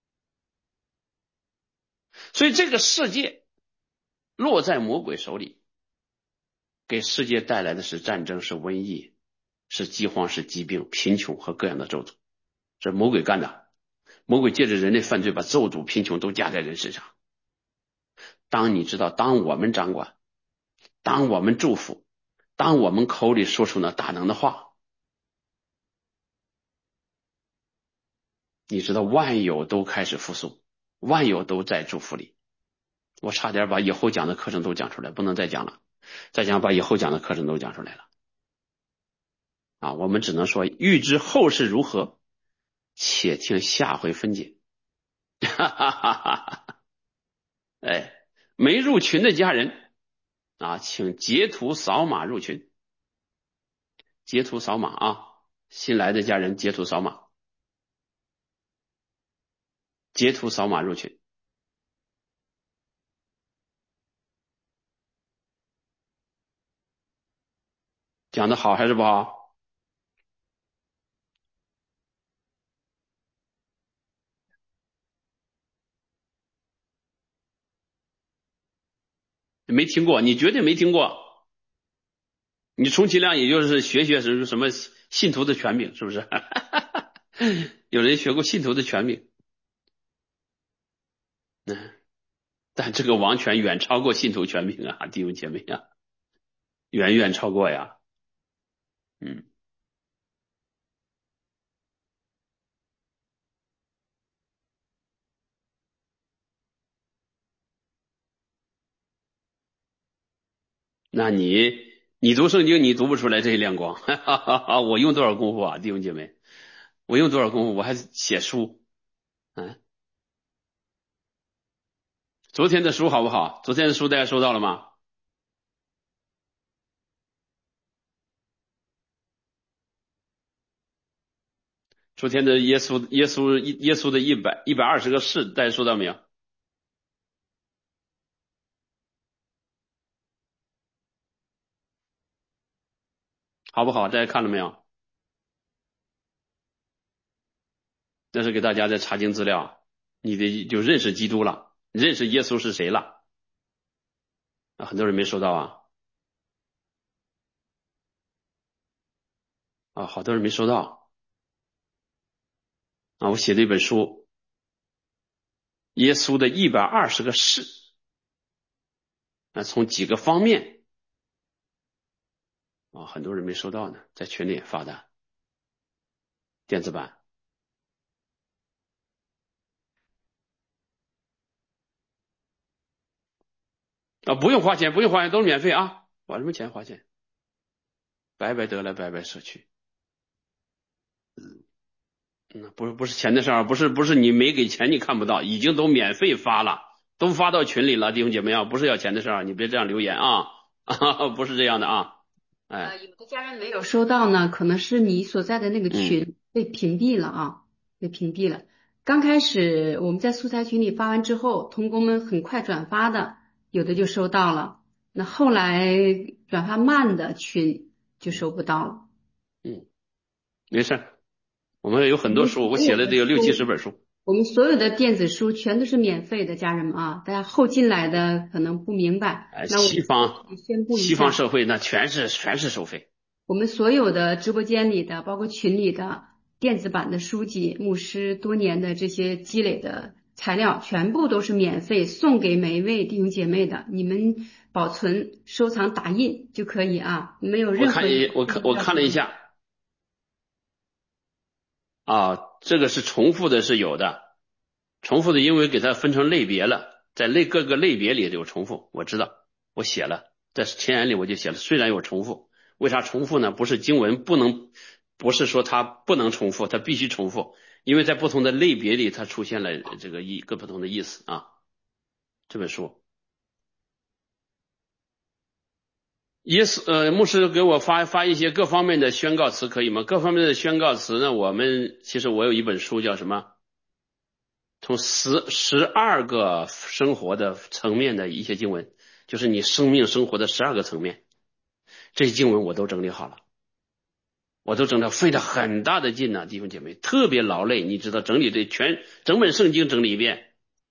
A: 所以这个世界落在魔鬼手里，给世界带来的是战争，是瘟疫，是饥荒，是疾病，贫穷和各样的咒诅。这是魔鬼干的。魔鬼借着人类犯罪，把咒诅、贫穷都加在人身上。当你知道，当我们掌管，当我们祝福，当我们口里说出那大能的话，你知道万有都开始复苏， 万有都在祝福里。我差点把以后讲的课程都讲出来，不能再讲了，再讲把以后讲的课程都讲出来了。啊，我们只能说预知后事如何，且听下回分解。哈哈哈哈哈！哎，没入群的家人啊，请截图扫码入群。截图扫码啊，新来的家人截图扫码，截图扫码入群。讲的好还是不好？没听过，你绝对没听过。你充其量也就是学学什么什么信徒的权柄，是不是？有人学过信徒的权柄，嗯，但这个王权远超过信徒权柄啊，弟兄姐妹啊，远远超过呀。嗯，那你你读圣经你读不出来这些亮光，哈哈哈哈，我用多少功夫啊，弟兄姐妹，我用多少功夫，我还写书，嗯。昨天的书好不好？昨天的书大家收到了吗？昨天的耶稣耶稣耶稣的一百一百二十个事，大家收到没有？好不好？大家看了没有？那是给大家在查经资料，你得就认识基督了，认识耶稣是谁了啊？很多人没收到啊，啊，好多人没收到啊。我写的一本书，耶稣的一百二十个事啊，从几个方面啊，很多人没收到呢，在群里发的电子版啊，不用花钱，不用花钱，都是免费啊，花什么钱花钱？白白得来，白白舍去。嗯，不是不是钱的事儿，不是不是你没给钱你看不到，已经都免费发了，都发到群里了，弟兄姐妹啊，不是要钱的事儿，你别这样留言啊，啊不是这样的啊，哎，
B: 呃，有的家人没有收到呢，可能是你所在的那个
A: 嗯
B: 群被屏蔽了啊，被屏蔽了。刚开始我们在素材群里发完之后，同工们很快转发的，有的就收到了，那后来转发慢的群就收不到了。
A: 嗯，没事儿，我们有很
B: 我们
A: 多书，我
B: 所有的
A: 写了得有六七十
B: 书，
A: 本书，
B: 我们所有的电子书全都是免费的，家人们啊，大家后进来的可能不明白，
A: 哎，
B: 那我
A: 西方
B: 宣布一
A: 西方
B: 下。
A: 社会那全是全是收费，
B: 我们所有的直播间里的，包括群里的电子版的书籍，牧师多年的这些积累的材料，全部都是免费送给每一位弟兄姐妹的。你们保存、收藏、打印就可以啊，没有
A: 我看
B: 任何一个
A: 一我看我
B: 费用要交的。
A: 看了一下啊，这个是重复的是有的，重复的因为给它分成类别了，在类各个类别里有重复，我知道，我写了，在前言里我就写了，虽然有重复，为啥重复呢？不是经文不能，不是说它不能重复，它必须重复，因为在不同的类别里它出现了这个一个不同的意思啊。这本书，耶稣呃牧师给我发发一些各方面的宣告词可以吗？各方面的宣告词呢，我们其实我有一本书叫什么？从十十二个生活的层面的一些经文，就是你生命生活的十二个层面，这些经文我都整理好了，我都整理，费了很大的劲呢、啊，弟兄姐妹，特别劳累。你知道，整理这全整本圣经整理一遍，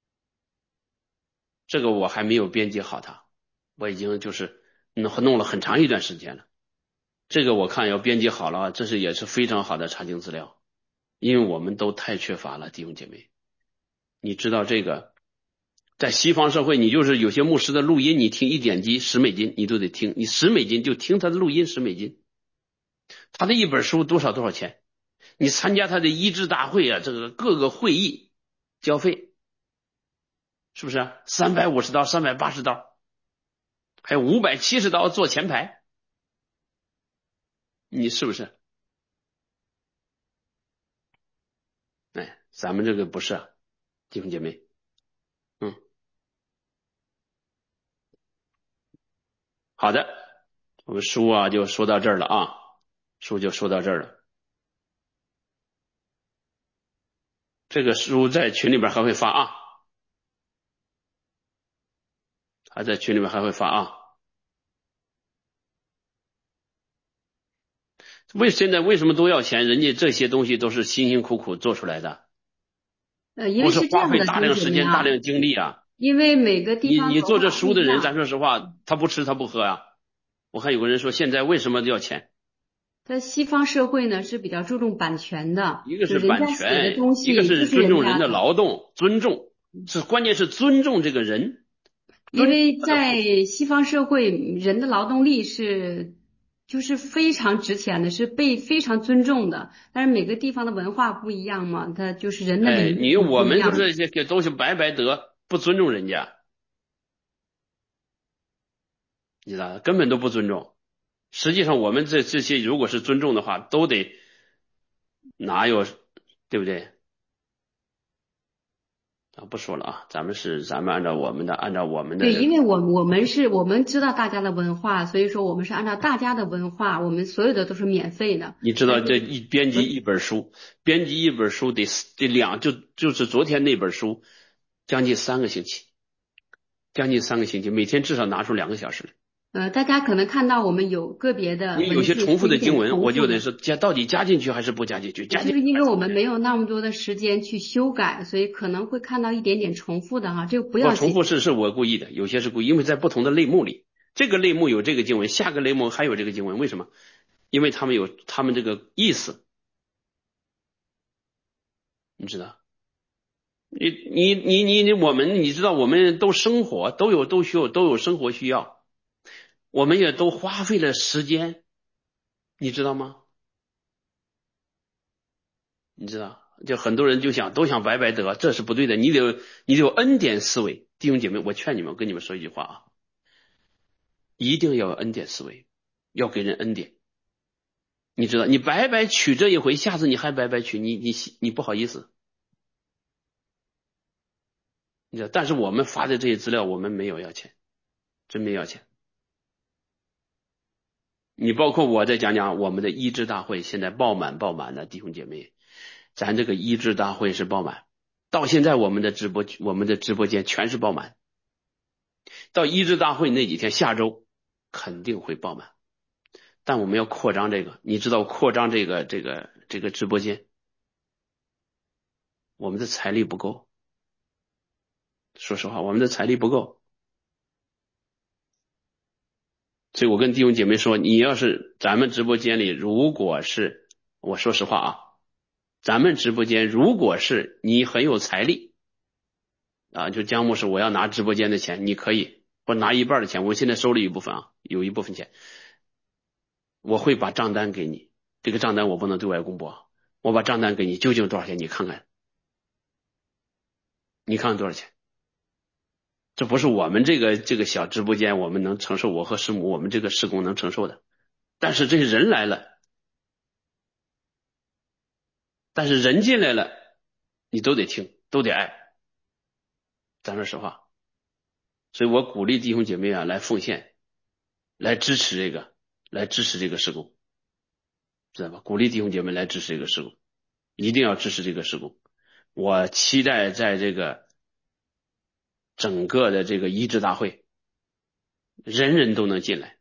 A: 这个我还没有编辑好它，我已经就是弄弄了很长一段时间了。这个我看要编辑好了，这是也是非常好的查经资料，因为我们都太缺乏了，弟兄姐妹，你知道这个。在西方社会，你就是有些牧师的录音，你听一点击十美金，你都得听，你十美金就听他的录音十美金，他的一本书多少多少钱？你参加他的医治大会啊，这个各个会议交费， 是不是？三百五十刀、三百八十刀，还有五百七十刀做前排，你是不是？哎，咱们这个不是啊，弟兄姐妹，嗯，好的，我们书啊就说到这儿了啊，书就说到这儿了。这个书在群里边还会发啊，还在群里面还会发啊。为现在为什么都要钱？人家这些东西都是辛辛苦苦做出来的，
B: 呃，因
A: 不
B: 为
A: 是花费
B: 是这样的，弟兄
A: 大量时间、大
B: 姐妹啊，
A: 量精力啊。
B: 因为每个地
A: 你你做这
B: 方的文化不
A: 书的人，咱
B: 一样，
A: 说实话，他不吃他不喝啊。我看有个人说，现在为什么要钱？
B: 在西方社会呢是比较注重版权的，
A: 一个是版
B: 就人家写的
A: 权，
B: 东
A: 一个是
B: 西就是
A: 尊重人的
B: 人家的。
A: 劳动，尊重是关键是尊重这个人，
B: 因
A: 尊重
B: 为在
A: 他的付出。
B: 西方社会，人的劳动力是就是非常值钱的，是被非常尊重的。但是每个地方的文化不一样嘛，它就是人的
A: 哎，
B: 灵
A: 你我
B: 魂不一样。
A: 们就是这些东西白白得，不尊重人家，你知道根本都不尊重。实际上，我们这这些如果是尊重的话，都得哪有，对不对？啊，不说了啊，咱们是咱们按照我们的按照我们的
B: 对，
A: 这个，
B: 因为我我们是我们知道大家的文化，所以说我们是按照大家的文化，我们所有的都是免费的。
A: 你知道这
B: 但是
A: 一编辑一本书，编辑一本书得得两就就是昨天那本书，将近三个星期，将近三个星期，每天至少拿出两个小时。
B: 呃，大家可能看到我们有个别的
A: 因为有
B: 文字
A: 些重复
B: 是有点
A: 的经文，我就得
B: 重复的。
A: 是加到底加进去还是不加进去，加进去
B: 就是因为
A: 还是不加进去。
B: 我们没有那么多的时间去修改，所以可能会看到一点点重复的哈，这个不
A: 不
B: 要紧。
A: 重复是是我故意的，有些是故意，因为在不同的类目里，这个类目有这个经文，下个类目还有这个经文，为什么？因为他们有他们这个意思，你知道？你你你你你我们你知道我们都生活都有都需要都有生活需要，我们也都花费了时间，你知道吗？你知道？就很多人就想都想白白得，这是不对的，你得有你得有恩典思维，弟兄姐妹，我劝你们，我跟你们说一句话啊，一定要有恩典思维，要给人恩典。你知道，你白白取这一回，下次你还白白取，你你你不好意思，你知道？但是我们发的这些资料，我们没有要钱，真没要钱。你包括我再讲讲我们的医治大会，现在爆满爆满的弟兄姐妹，咱这个医治大会是爆满，到现在我们的直播我们的直播间全是爆满，到医治大会那几天，下周肯定会爆满。但我们要扩张这个，你知道扩张这个这个这个直播间，我们的财力不够。说实话，我们的财力不够，所以我跟弟兄姐妹说，你要是咱们直播间里，如果是我说实话啊，咱们直播间如果是你很有财力啊，就姜牧师，我要拿直播间的钱，你可以，我拿一半的钱，我现在收了一部分啊，有一部分钱，我会把账单给你，这个账单我不能对外公布啊，我把账单给你，究竟多少钱？你看看，你看看多少钱？这不是我们这个这个小直播间我们能承受，我和师母我们这个施工能承受的。但是这些人来了，但是人进来了，你都得听，都得爱。咱说实话，所以我鼓励弟兄姐妹啊来奉献，来支持这个，来支持这个施工，知道吧？鼓励弟兄姐妹来支持这个施工，一定要支持这个施工。我期待在这个整个的这个医治大会，人人都能进来，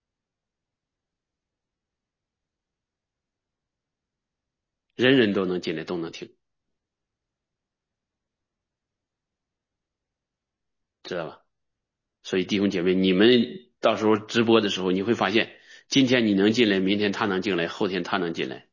A: 人人都能进来，都能听，知道吧？所以弟兄姐妹，你们到时候直播的时候，你会发现，今天你能进来，明天他能进来，后天他能进来，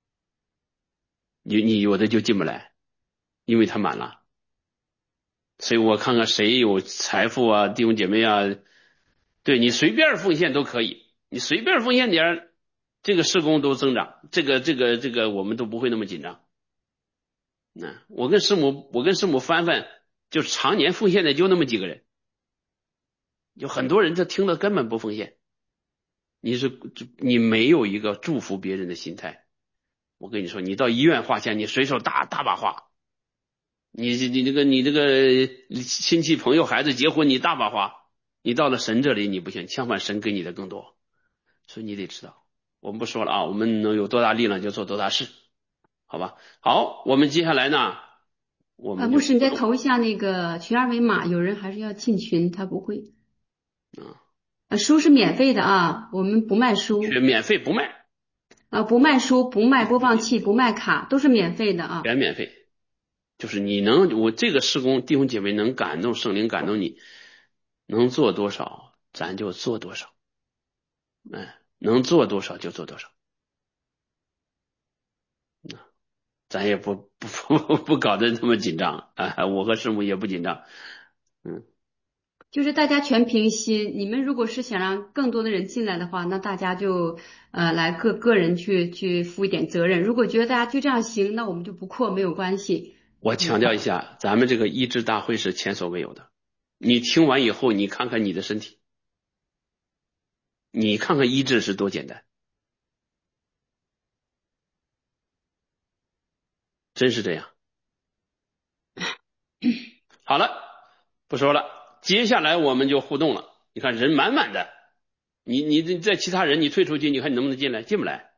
A: 你你有的就进不来，因为他满了。所以我看看谁有财富啊，弟兄姐妹啊，对你随便奉献都可以，你随便奉献点儿，这个施工都增长，这个这个这个我们都不会那么紧张。那我跟师母，我跟师母翻翻， 就常年奉献的就那么几个人，有很多人这听了根本不奉献。你是你没有一个祝福别人的心态。我跟你说，你到医院花钱，你随手大大把花。你你这个你这个亲戚朋友孩子结婚，你大把花。你到了神这里你不行，相反神给你的更多。所以你得知道，我们不说了啊，我们能有多大力量就做多大事，好吧？好，我们接下来呢，我
B: 啊，
A: 们就
B: 牧师，你再
A: 互动。
B: 投一下那个群二维码，有人还是要进群，他不会。
A: 嗯，
B: 呃，书是免费的啊，我们不卖书，
A: 全免费不卖，
B: 啊，不卖书，不卖播放器，不卖卡，都是免费的啊。
A: 全免费。就是你能，我这个施工弟兄姐妹能感动圣灵感动你，能做多少咱就做多少，哎，能做多少就做多少，咱也不不不不搞得那么紧张啊，我和师母也不紧张，嗯，
B: 就是大家全凭心，你们如果是想让更多的人进来的话，那大家就呃来个个人去去负一点责任。如果觉得大家就这样行，那我们就不扩没有关系。
A: 我强调一下，咱们这个医治大会是前所未有的，你听完以后，你看看你的身体，你看看医治是多简单，真是这样。好了，不说了，接下来我们就互动了。你看人满满的，你你你在其他人你退出去，你看你能不能进来？进不来。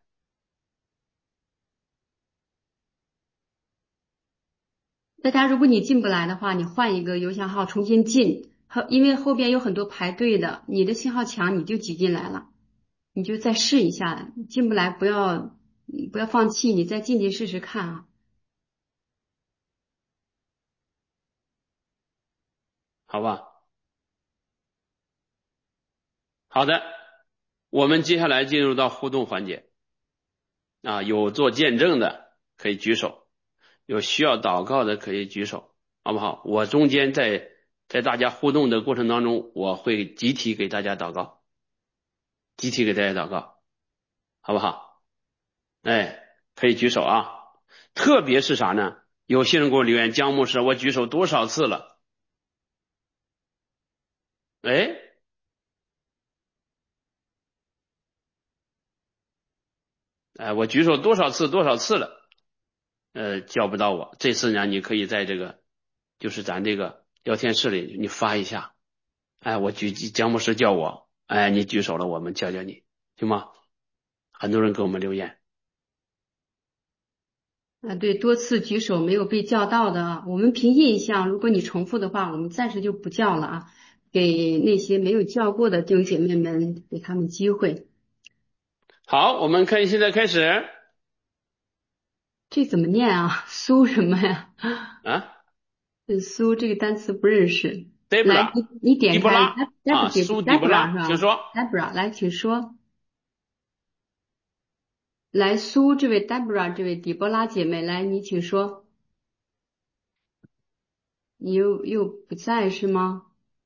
B: 大家如果你进不来的话，你换一个邮箱号重新进，后因为后边有很多排队的，你的信号强你就挤进来了，你就再试一下，进不来不要不要放弃，你再进去试试看啊。
A: 好吧？好的，我们接下来进入到互动环节啊，有做见证的可以举手，有需要祷告的可以举手，好不好？我中间在在大家互动的过程当中，我会集体给大家祷告，集体给大家祷告，好不好？哎，可以举手啊。特别是啥呢？有些人给我留言，姜牧师，我举手多少次了？哎，哎，我举手多少次多少次了？呃，叫不到我。这次呢，你可以在这个，就是咱这个聊天室里，你发一下。哎，我举姜牧师叫我，哎，你举手了，我们叫叫你，行吗？很多人给我们留言。
B: 啊，对，多次举手没有被叫到的啊，我们凭印象，如果你重复的话，我们暂时就不叫了啊，给那些没有叫过的弟兄姐妹们，给他们机会。
A: 好，我们可以现在开始
B: 这怎么念啊？苏什么呀？
A: 啊
B: 这苏这个单词不认识。来，
A: ，Debra，
B: 你你点开
A: 迪波拉
B: Deb
A: 啊，苏迪波
B: Debra 是
A: 拉，请
B: 吧
A: 说。
B: ？Debra，来，请说。来，苏这位 Debra 这位底波拉姐妹，来，你请说。你又又不在是吗？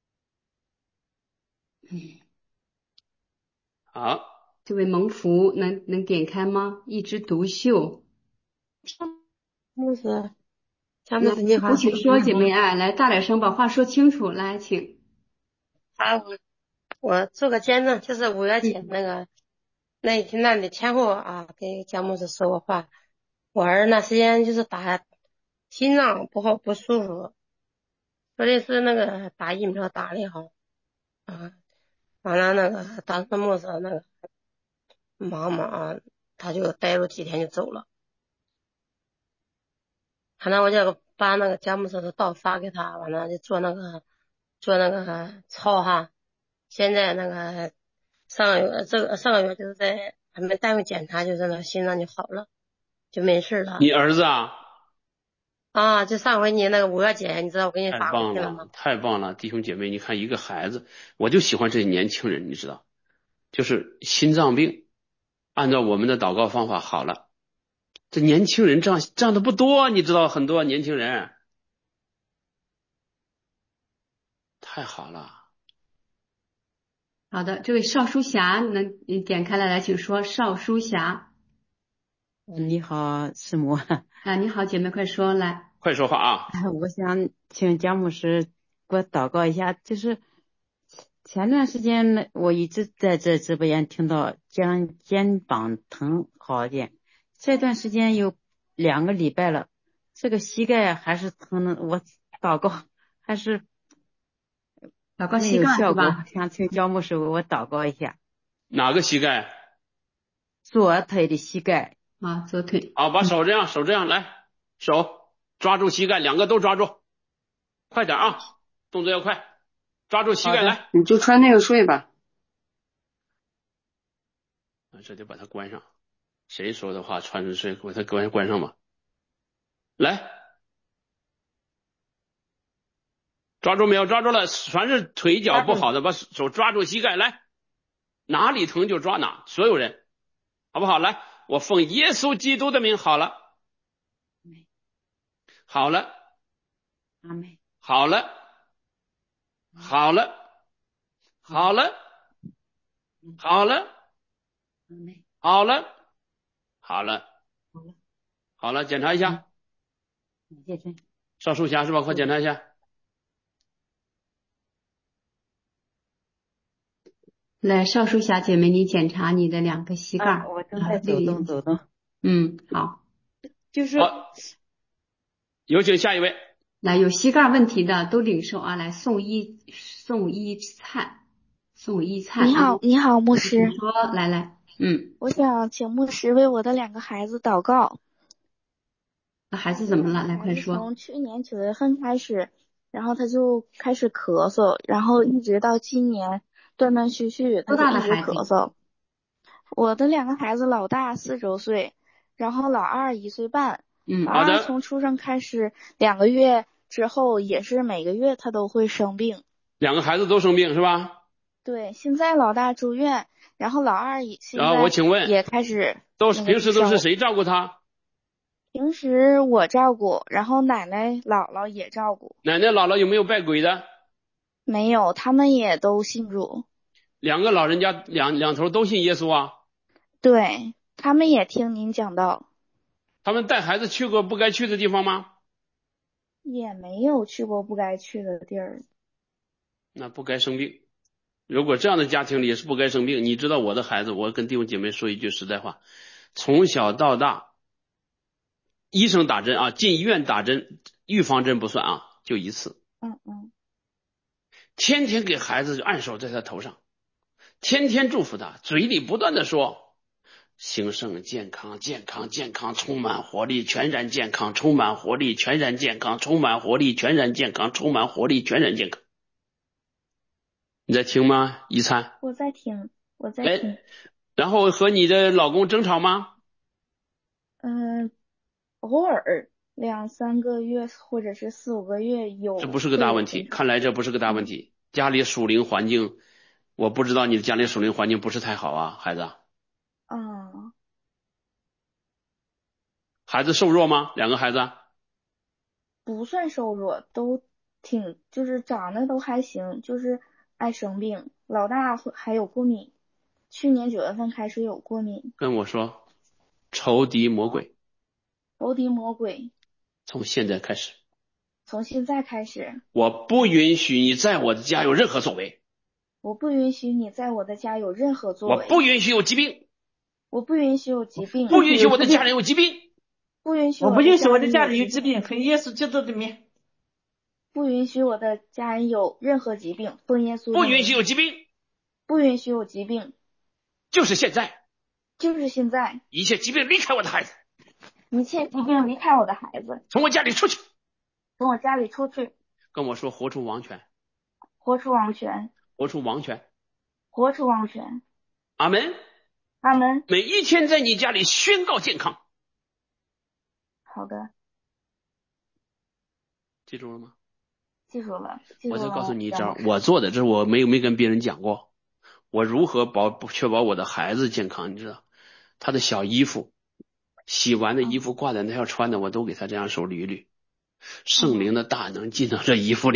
A: 好，
B: 这位蒙福能能点开吗？一枝独秀，
C: 牧师，乔牧
B: 来，
C: 师你好，
B: 你请说，姐妹爱，来大点声，把话说清楚，来，请。
C: 啊，我我做个见证，就是五月前那个那一天那的前后啊，给姜牧师说过话。我儿那时间就是打心脏不好不舒服，说的是那个打疫苗打的好啊，完了那个当时牧师那个忙嘛啊，他就待了几天就走了。完了我就把那个姜牧师的道发给他，完了就做那个做那个操哈。现在那个上个月这个上个月就是在俺们单位检查，就是那个心脏就好了，就没事了
A: 你儿子啊，
C: 啊。就上回你那个五月检，你知道我给你
A: 太
C: 发过
A: 棒了，
C: 去了吗？
A: 太棒了，弟兄姐妹，你看一个孩子，我就喜欢这些年轻人，你知道，就是心脏病，按照我们的祷告方法好了。这年轻人这样这样的不多，你知道，很多年轻人，太好了。
B: 好的，这位邵淑霞能你点开来，来，请说，邵淑霞。
D: 你好，师母。
B: 啊，你好，姐妹，快说来。
A: 快说话啊！
D: 我想请姜牧师给我祷告一下，就是前段时间呢，我一直在这直播间听到肩肩膀疼好一点，这段时间有两个礼拜了，这个膝盖还是疼的，我祷告还是没
B: 祷告膝
D: 有效果，
B: 盖是吧？
D: 想请姜牧师给我祷告一下
A: 哪个膝盖？
D: 左腿的膝盖。
B: 啊，左腿。
A: 好，把手这样，手这样来，手抓住膝盖，两个都抓住，快点啊，动作要快，抓住膝盖来。
E: 你就穿那个睡吧。
A: 这得把它关上。谁说的话穿着睡，给它关关上吧。来，抓住没有？抓住了，全是腿脚不好的，把手抓住膝盖来，哪里疼就抓哪，所有人，好不好？来，我奉耶稣基督的名，好了，好了，
D: 阿妹，
A: 好了，好了，好了，好了，
D: 阿妹，
A: 好了，好了，
D: 好了，
A: 好了，检查一下，
D: 谢谢。
A: 邵树霞是吧？快检查一下。
B: 来，邵淑霞姐妹，你检查你的两个膝盖。
D: 啊，我正在走动走动。
B: 嗯，好。
D: 就是
A: 好，有请下一位。
B: 来，有膝盖问题的都领受啊！来，宋一宋一灿，宋一灿。
F: 你好，你好，牧师。
B: 说，来来，嗯。
F: 我想请牧师为我的两个孩子祷告。
B: 那孩子怎么了？来，快说。
F: 从去年九月份开始，然后他就开始咳嗽，然后一直到今年断断续续，他就一直咳嗽。我的两个孩子，老大四周岁，然后老二一岁半。
B: 嗯，
F: 老二从出生开始两个月之后，也是每个月他都会生病。
A: 两个孩子都生病是吧？
F: 对，现在老大住院，然后老二也现
A: 在我请问
F: 也开始
A: 都是平时都是谁照顾他？
F: 平时我照顾，然后奶奶姥姥也照顾。
A: 奶奶姥姥有没有拜鬼的？
F: 没有，他们也都信主。
A: 两个老人家两两头都信耶稣啊？
F: 对，他们也听您讲道。
A: 他们带孩子去过不该去的地方吗？
F: 也没有去过不该去的地儿。
A: 那不该生病。如果这样的家庭里也是不该生病，你知道我的孩子，我跟弟兄姐妹说一句实在话，从小到大，医生打针啊，进医院打针，预防针不算啊，就一次。
F: 嗯嗯。
A: 天天给孩子就按手在他头上，天天祝福他，嘴里不断的说兴盛健康健康健康，充满活力，全然健康，充满活力，全然健康，充满活力，全然健康，充满活力，全然健康。你在听吗？一餐
F: 我在听，我在听。
A: 然后和你的老公争吵吗？
F: 嗯，偶尔两三个月或者是四五个月有。
A: 这不是个大问题，看来这不是个大问题。家里属灵环境，我不知道你的家里属灵环境不是太好啊，孩子。
F: 嗯。
A: 孩子瘦弱吗？两个孩子？
F: 不算瘦弱，都挺就是长得都还行，就是爱生病。老大还有过敏，去年九月份开始有过敏。
A: 跟我说，仇敌魔鬼。
F: 仇敌魔鬼。
A: 从现在开始。
F: 从现在开始。
A: 我不允许你在我的家有任何作为。
F: 我不允许你在我的家有任何作为。
A: 我不允许有疾病。
F: 我不允许有疾病。
A: 不允许我的家人有疾病。
F: 不允许
D: 我不允许我的家人有疾病，奉耶稣基督的名。
F: 不允许我的家人有任何疾病，奉耶稣。
A: 不允许有疾病。
F: 不允许有疾病。
A: 就是现在。
F: 就是现在。
A: 一切疾病离开我的孩子。
F: 一切疾病离开我的孩子。
A: 从我家里出去。
F: 从我家里出去。
A: 跟我说活出王权。
F: 活出王权。
A: 活出王权。
F: 活出王权。
A: 阿门。
F: 阿门。
A: 每一天在你家里宣告健康。
F: 好的。
A: 记住了吗？
F: 记住了。记住了。
A: 我再告诉你一招，我做的，这是我没有没跟别人讲过。我如何保确保我的孩子健康？你知道，他的小衣服，洗完的衣服挂在那要穿的，我都给他这样手捋一捋。圣灵的大能进到这衣服里。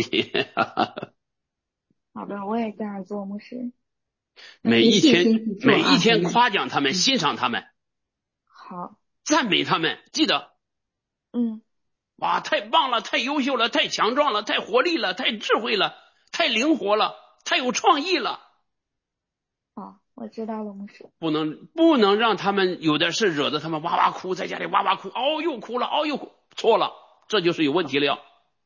F: 好的，我也这样做，牧师。
A: 每一天，每一天夸奖他们，欣赏他们。
F: 好。
A: 赞美他们，记得。
F: 嗯。
A: 哇，太棒了，太优秀了，太强壮了，太活力了，太智慧了，太灵活了，太有创意了。
F: 哦，我知道了，牧师。
A: 不能不能让他们有的是惹得他们哇哇哭，在家里哇哇哭，嗷又哭了，嗷又哭，错了，这就是有问题了。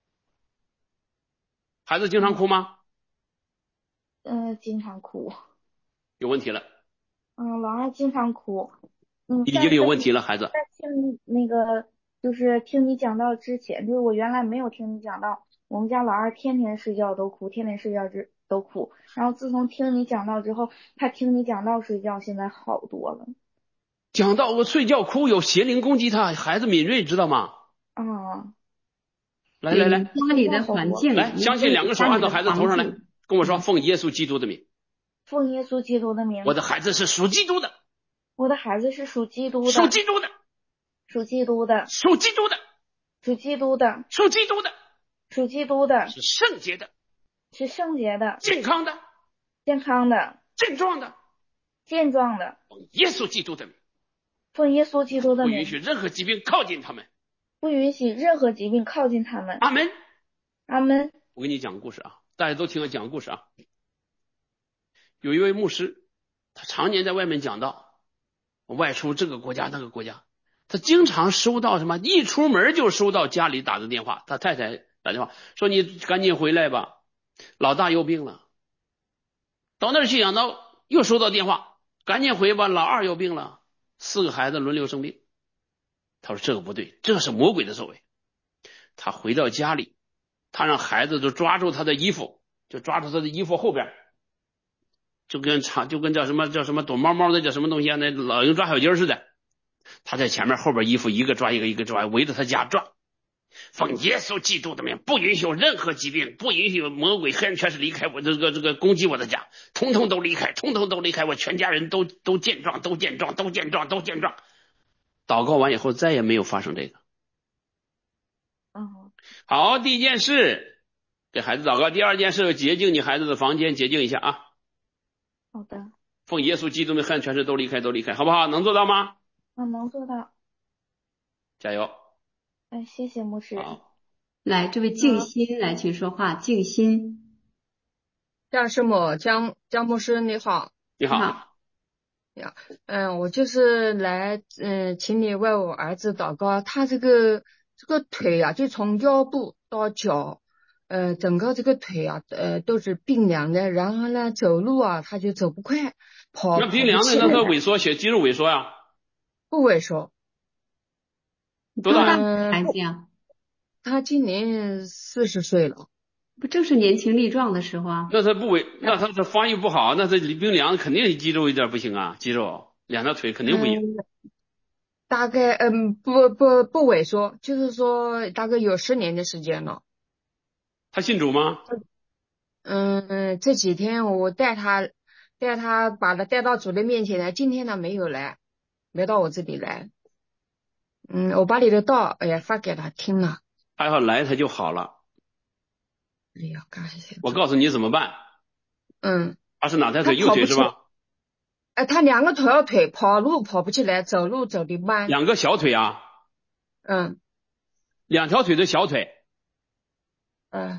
A: 孩子经常哭吗？
F: 嗯、呃，经常哭。
A: 有问题了。
F: 嗯，老二经常哭。嗯，
A: 已经有问题了，孩子。
F: 在听那个，就是听你讲到之前，就是我原来没有听你讲到，我们家老二天天睡觉都哭，天天睡觉之都哭。然后自从听你讲到之后，他听你讲到睡觉，现在好多了。
A: 讲到我睡觉哭有邪灵攻击他，孩子敏锐，知道吗？
F: 啊，
A: 来来来，
B: 家里的环境，
A: 来，相信两个手按到孩子头上来，跟我说，奉耶稣基督的名。
F: 奉耶稣基督的名。
A: 我的孩子是属基督的。
F: 我的孩子是属基督的。
A: 属基督的。
F: 属基督的。
A: 属基督的。
F: 属基督的。
A: 属基督的。
F: 属基督的。
A: 是圣洁的。
F: 是圣洁的。
A: 健康的。
F: 健康的。
A: 健壮的。
F: 健壮的。
A: 奉耶稣基督的名。
F: 奉耶稣基督的名。
A: 不允许任何疾病靠近他们。
F: 不允许任何疾病靠近他们。
A: 阿门。
F: 阿门。
A: 我给你讲个故事啊，大家都听我讲个故事啊。有一位牧师，他常年在外面讲道，外出这个国家那个国家，他经常收到什么，一出门就收到家里打的电话，他太太打电话说你赶紧回来吧，老大又病了。到那儿去想到又收到电话，赶紧回吧，老二又病了，四个孩子轮流生病。他说这个不对，这是魔鬼的作为。他回到家里，他让孩子都抓住他的衣服，就抓住他的衣服后边，就跟长就跟叫什么叫什么躲猫猫的叫什么东西啊，那老鹰抓小鸡似的。他在前面后边衣服一个抓一个一个抓，围着他家转。奉耶稣基督的名，不允许有任何疾病，不允许有魔鬼黑暗权势离开我这个这个攻击我的家，通通都离开，通通都离开，我全家人都都健壮，都健壮，都健壮，都健壮。祷告完以后再也没有发生这个。
F: 嗯，
A: 好，第一件事给孩子祷告，第二件事洁净你孩子的房间，洁净一下啊。
F: 好的。
A: 奉耶稣基督的黑暗权势都离开，都离开，好不好？能做到吗？
F: 嗯，能做到。
A: 加油。
F: 哎，谢谢牧师。
A: 好，
B: 来，这位静心来，请说话。静心。
E: 江师母，江江牧师你好。
A: 你好。
E: 呀，嗯，我就是来，嗯，请你为我儿子祷告，他这个这个腿啊，就从腰部到脚，呃，整个这个腿啊，呃，都是冰凉的，然后呢，走路啊，他就走不快，跑。
A: 那冰凉的，那他萎缩，血肌肉萎缩呀？
E: 不萎缩。
A: 多大
B: 孩子呀？
E: 他今年四十岁了。
B: 不正是年轻力壮的时候啊？
A: 那他不萎，那他是发育不好，那他冰凉肯定肌肉有点不行啊，肌肉两条腿肯定不行。
E: 嗯、大概嗯不不不萎缩，就是说大概有十年的时间了。
A: 他信主吗？
E: 嗯，这几天我带他带他把他带到主的面前来，今天他没有来，没到我这里来。嗯，我把你的道哎呀发给他听了。
A: 他要来他就好了。
E: 哎呀，感谢。
A: 我告诉你怎么办。
E: 嗯。
A: 他是哪条腿？右腿是吧？
E: 哎，他两个条腿跑路跑不起来，走路走得慢。
A: 两个小腿啊？
E: 嗯。
A: 两条腿的小腿。
E: 嗯。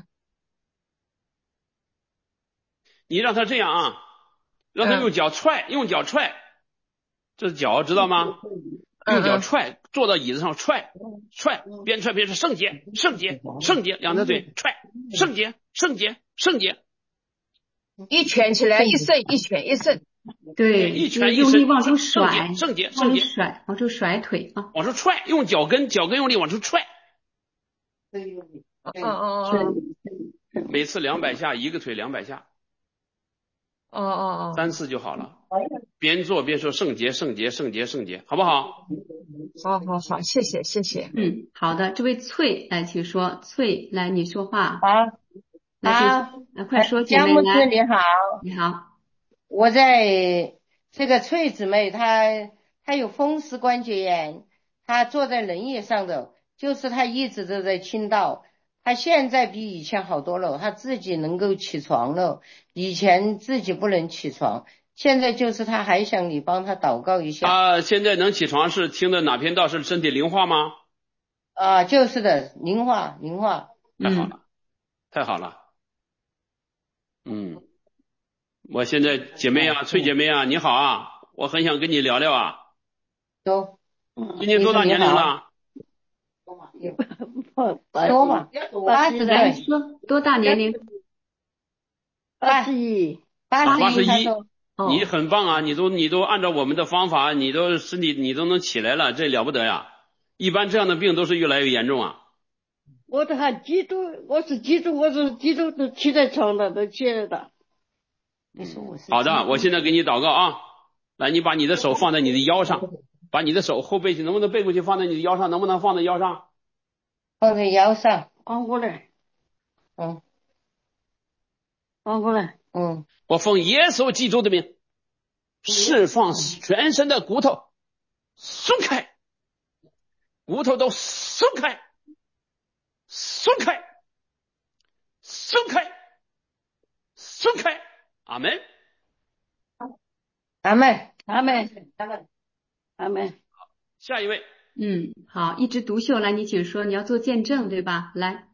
A: 你让他这样啊，让他用脚踹，嗯、用脚踹，这是脚知道吗？用脚踹，坐到椅子上踹，踹，边踹边说圣洁，圣洁，圣洁，两条腿踹，圣洁，圣洁，圣洁，
E: 一拳起来，一伸，一拳一伸，
B: 对，
A: 一拳一
B: 用力往出甩，
A: 圣洁，圣洁，
B: 甩，往出甩腿啊，
A: 往出踹，用脚跟，脚跟用力往出踹。
E: 哦哦哦，
A: 每次两百下，一个腿两百下。
E: 哦哦哦，
A: 三次就好了。边做边说圣洁，圣洁，圣洁，圣洁，好不好？
E: 好好好，谢谢谢谢。
B: 嗯，好的，这位翠来，请说，翠来，你说话。
G: 好，
B: 来，来快说，姐妹
G: 江牧师你好。
B: 你好。
G: 我在这个翠姊妹，她她有风湿关节炎，她坐在轮椅上的，就是她一直都在听到。他现在比以前好多了，他自己能够起床了，以前自己不能起床，现在就是他还想你帮他祷告一下。
A: 啊，现在能起床是听的哪篇道？是身体灵化吗？
G: 啊，就是的，灵化灵化，
A: 太好了，太好了。嗯，我现在姐妹啊，翠姐妹啊，你好啊，我很想跟你聊聊啊。
G: 都，
A: 今年多大年龄了？
G: 多嘛，八十
B: 来
G: 岁，
B: 说多大年龄？
G: 八十一，八
A: 八十一。
G: 十一，
A: 你很棒啊，你都你都按照我们的方法，你都身体你都能起来了，这了不得呀。一般这样的病都是越来越严重啊。
H: 我都还记住，我是记住，我是记住都起在床上都起来的。
G: 你说我是
A: 好的，我现在给你祷告啊，来，你把你的手放在你的腰上，把你的手后背能不能背过去，放在你的腰上，能不能放在腰上？
G: 放在腰上，
H: 翻过来，
G: 嗯，
H: 翻过来，
G: 嗯，
A: 我奉耶稣基督的名，释放全身的骨头松开，骨头都松开，松开，松开，松开，阿门，
G: 阿妹，
H: 阿妹，阿妹，阿妹。
A: 下一位。
B: 嗯，好，一枝独秀，来，你请说，你要做见证对吧？来，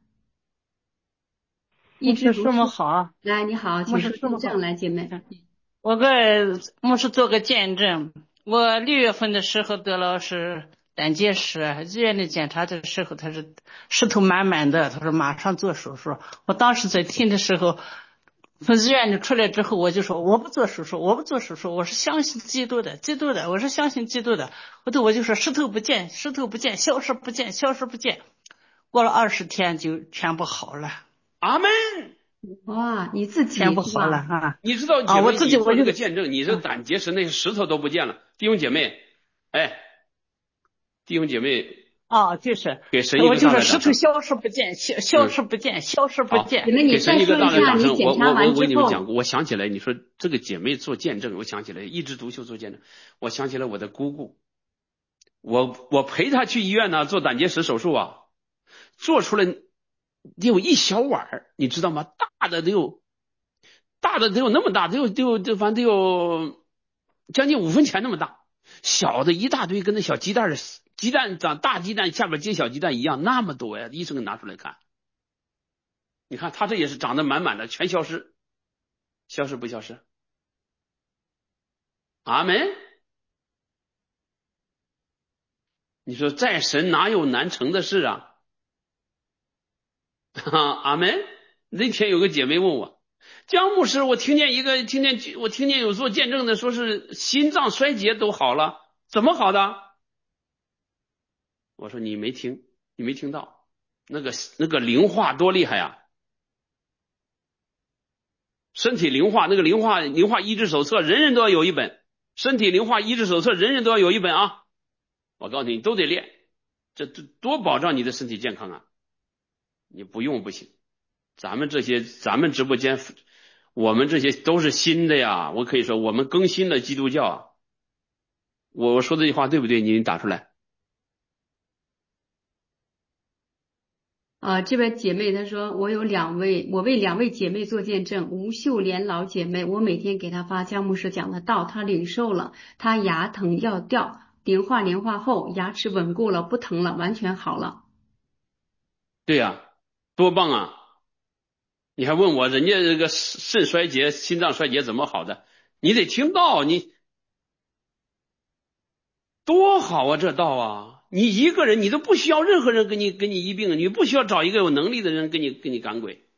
B: 一枝独秀，
H: 牧师师母好，
B: 来，你好，请说见证，来，姐妹。
H: 我给牧师做个见证，我六月份的时候得了是胆结石，医院里检查的时候他是石头满满的，他说马上做手术。我当时在听的时候，从医院里出来之后，我就说我不做手术，我不做手术，我是相信基督的，基督的，我是相信基督的。后头我就说石头不见，石头不见，消失不见，消失不见。过了二十天就全部好了。
A: 阿门。
B: 哇，你自己
H: 全部好了啊！
A: 你知道姐妹，
H: 啊、我自己
A: 我这个见证，你这胆结石那些石头都不见了，弟兄姐妹，哎，弟兄姐妹。
H: 哦，就是
A: 给神一个
H: 我就是石头消失不见，消消失不见，消失不见。
A: 给神一个大的掌声。我我我给你们讲
B: 过，
A: 我想起来，你说这个姐妹做见证，我想起来一枝独秀做见证，我想起来我的姑姑，我我陪她去医院呢做胆结石手术啊，做出来得有一小碗，你知道吗？大的得有，大的得有那么大，得有得有得反正得有将近五分钱那么大，小的一大堆，跟那小鸡蛋似的。鸡蛋长大鸡蛋下边接小鸡蛋一样，那么多呀！医生给拿出来看，你看他这也是长得满满的，全消失，消失不消失？阿门。你说在神哪有难成的事啊？阿门。那天有个姐妹问我，江牧师，我听见一个听见我听见有做见证的，说是心脏衰竭都好了，怎么好的？我说你没听，你没听到，那个那个灵化多厉害啊！身体灵化，那个灵化灵化医治手册，人人都要有一本。身体灵化医治手册，人人都要有一本啊！我告诉你，都得练，这这多保障你的身体健康啊！你不用不行。咱们这些，咱们直播间，我们这些都是新的呀。我可以说，我们更新了基督教啊。我说这句话对不对？你打出来。
B: 啊，这位姐妹她说，我有两位，我为两位姐妹做见证。吴秀莲老姐妹，我每天给她发姜牧师讲的道，她领受了，她牙疼要掉，灵化莲化后牙齿稳固了，不疼了，完全好了。
A: 对呀、啊，多棒啊！你还问我人家这个肾衰竭、心脏衰竭怎么好的？你得听道，你多好啊！这道啊！你一个人，你都不需要任何人给你给你医病，你不需要找一个有能力的人给你给你赶鬼，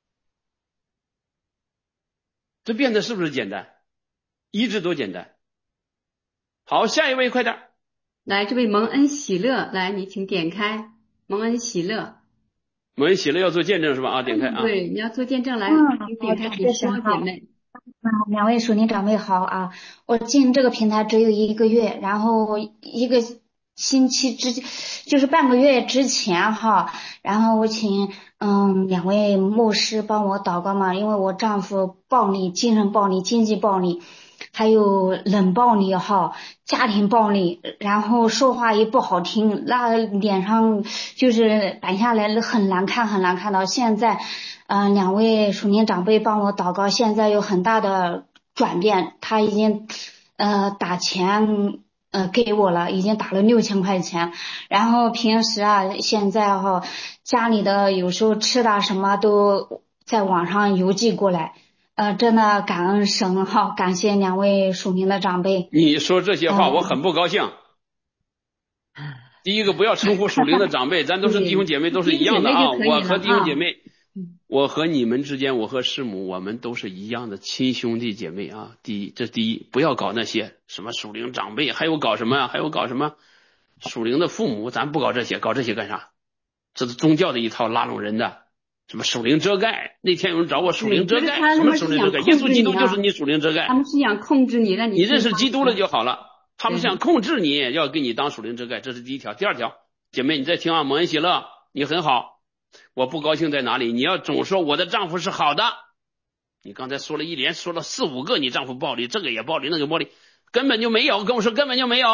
A: 这变得是不是简单？医治多简单！好，下一位快点，
B: 来，这位蒙恩喜乐，来，你请点开蒙恩喜乐。
A: 蒙恩喜乐要做见证是吧？啊，点开啊。
B: 对，你要做见证来，
I: 嗯，
B: 请点开你说，姐妹。
I: 啊，两位属灵长辈好啊！我进这个平台只有一个月，然后一个星期之，就是半个月之前哈，然后我请嗯两位牧师帮我祷告嘛，因为我丈夫暴力、精神暴力、经济暴力，还有冷暴力哈，家庭暴力，然后说话也不好听，那脸上就是摆下来很难看很难看到现在。嗯、呃，两位属灵长辈帮我祷告，现在有很大的转变，他已经呃打钱，嗯、 呃给我了，已经打了六千块钱。然后平时啊，现在哈家里的有时候吃的什么都在网上邮寄过来。呃，真的感恩神哈，感谢两位属灵的长辈。
A: 你说这些话
I: 嗯
A: 我很不高兴。第一个，不要称呼属灵的长辈，咱都是弟兄姐妹，都是一样的啊。我和弟兄姐妹，我和你们之间，我和师母，我们都是一样的亲兄弟姐妹啊。第一，这第一，不要搞那些什么属灵长辈，还有搞什么呀？还有搞什么属灵的父母，咱不搞这些，搞这些干啥？这是宗教的一套拉拢人的。什么属灵遮盖？那天有人找我属灵遮盖，什么属灵遮盖？耶稣基督就是你属灵遮盖。
B: 他们是想控制你，让你
A: 你认识基督了就好了。他们想控制你，要给你当属灵遮盖，这是第一条。第二条，姐妹你在听啊，蒙恩喜乐，你很好。我不高兴在哪里？你要总说我的丈夫是好的，你刚才说了一连说了四五个，你丈夫暴力，这个也暴力，那个暴力，根本就没有。跟我说根本就没有。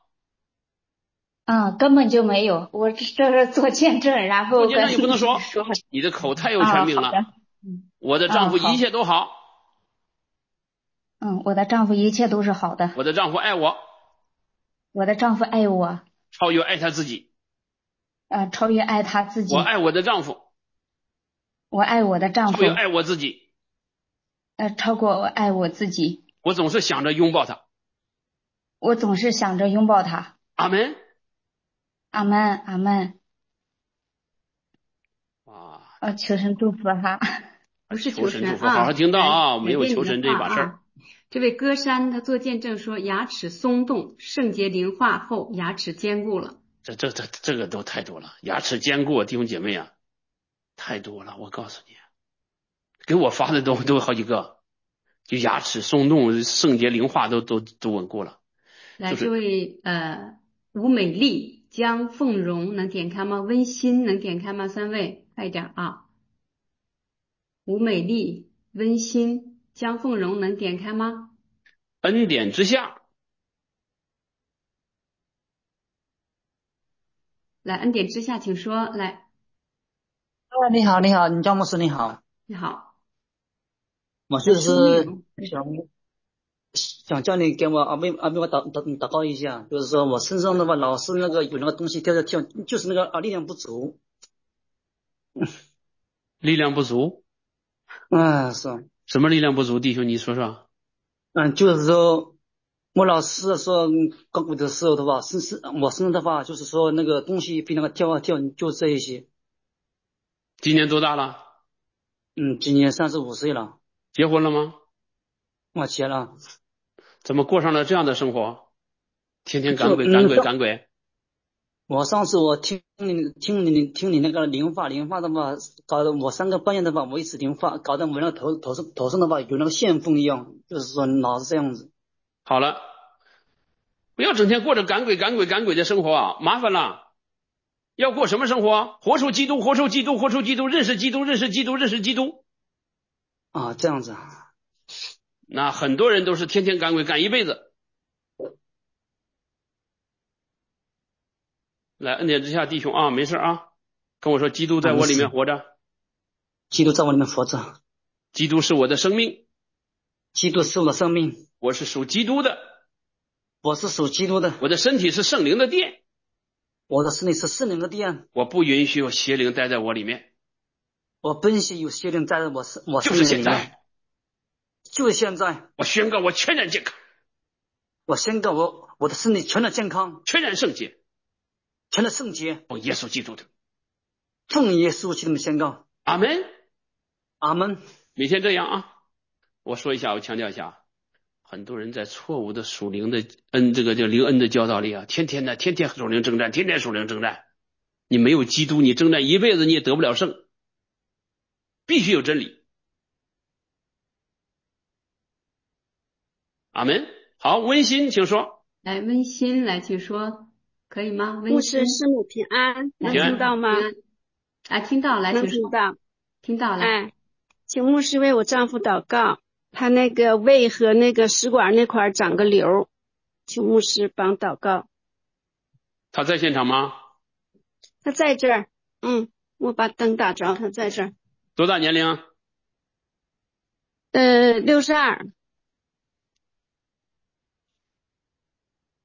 I: 嗯，根本就没有，我这是做见证，然后
A: 做见证你不能说，你的口太有权柄了。
I: 啊
A: 嗯、我的丈夫一切都好。
I: 嗯，我的丈夫一切都是好的。
A: 我的丈夫爱我。
I: 我的丈夫爱我。
A: 超越爱他自己。
I: 呃，超越爱他自己。
A: 我爱我的丈夫。
I: 我爱我的丈夫。
A: 超越爱我自己。
I: 呃，超过我爱我自己。
A: 我总是想着拥抱他。
I: 我总是想着拥抱他。
A: 阿门。
I: 阿门，阿门。
A: 啊，
I: 呃，求神祝福哈，
B: 不是求神
A: 啊，好好听到啊，没有求神这一把事儿。
B: 啊、这位歌山他做见证说，牙齿松动，圣洁灵化后牙齿坚固了。
A: 这这这这个都太多了，牙齿坚固，弟兄姐妹啊，太多了。我告诉你，给我发的都都有好几个，就牙齿松动、圣洁灵化都都都稳固了。
B: 来，
A: 就是、
B: 这位呃吴美丽。江凤荣能点开吗？温馨能点开吗？三位快一点啊！吴美丽、温馨、江凤荣能点开吗？
A: 恩典之下，
B: 来，恩典之下，请说。来，
J: 啊，你好，你好，你张牧师你好。
B: 你好，
J: 我就是想想叫你给我啊为啊为我祷祷祷告一下，就是说我身上的话老是那个有那个东西跳跳跳，就是那个啊力量不足。
A: 力量不足？
J: 嗯，是。
A: 什么力量不足？弟兄，你说说。
J: 嗯，就是说我老是说搞鬼的时候的话，身身我身上的话就是说那个东西非常的跳啊跳，就这一些。
A: 今年多大了？
J: 嗯，今年三十五岁了。
A: 结婚了吗？
J: 我结了。
A: 怎么过上了这样的生活？天天赶鬼赶鬼赶鬼。
J: 我上次我听你听你听你那个灵法灵法的话，搞得我三个半夜的话，我一直灵法，搞得我那个头头上头上的话有那个旋风一样，就是说老是这样子。
A: 好了，不要整天过着赶鬼赶鬼赶鬼的生活啊，麻烦了。要过什么生活？活出基督，活出基督，活出基督，认识基督，认识基督，认识基督。
J: 啊，这样子。
A: 那很多人都是天天赶鬼赶一辈子。来，恩典之下弟兄啊，没事啊，跟我说基督在我里面活着。
J: 基督在我里面活着。
A: 基督是我的生命。
J: 基督是我的生命。
A: 我是属基督的。
J: 我是属基督的。
A: 我的身体是圣灵的殿。
J: 我的身体是圣灵的殿。
A: 我不允许有邪灵待在我里面。
J: 我不允许有邪灵待在我身我身
A: 体里面。就是现在。
J: 就是现在。
A: 我宣告我全然健康。
J: 我宣告我我的身体全然健康，
A: 全然圣洁。
J: 全然圣洁。
A: 奉耶稣基督的。
J: 奉耶稣基督的宣告。
A: 阿门。
J: 阿门。
A: 每天这样啊。我说一下，我强调一下，很多人在错误的属灵的恩，这个叫灵恩的教导里啊，天天的天天属灵征战，天天属灵征战。你没有基督，你征战一辈子你也得不了胜。必须有真理。阿门。好，温馨，请说。
B: 来，温馨，来，请说，可以吗？
K: 牧师，师母平安，能听到吗？
B: 啊，听到，来，
K: 能听到，
B: 听到了。
K: 哎，请牧师为我丈夫祷告，他那个胃和那个食管那块长个瘤，请牧师帮祷告。
A: 他在现场吗？
K: 他在这儿，嗯，我把灯打着，他在这儿。
A: 多大年龄？
K: 呃，六十二。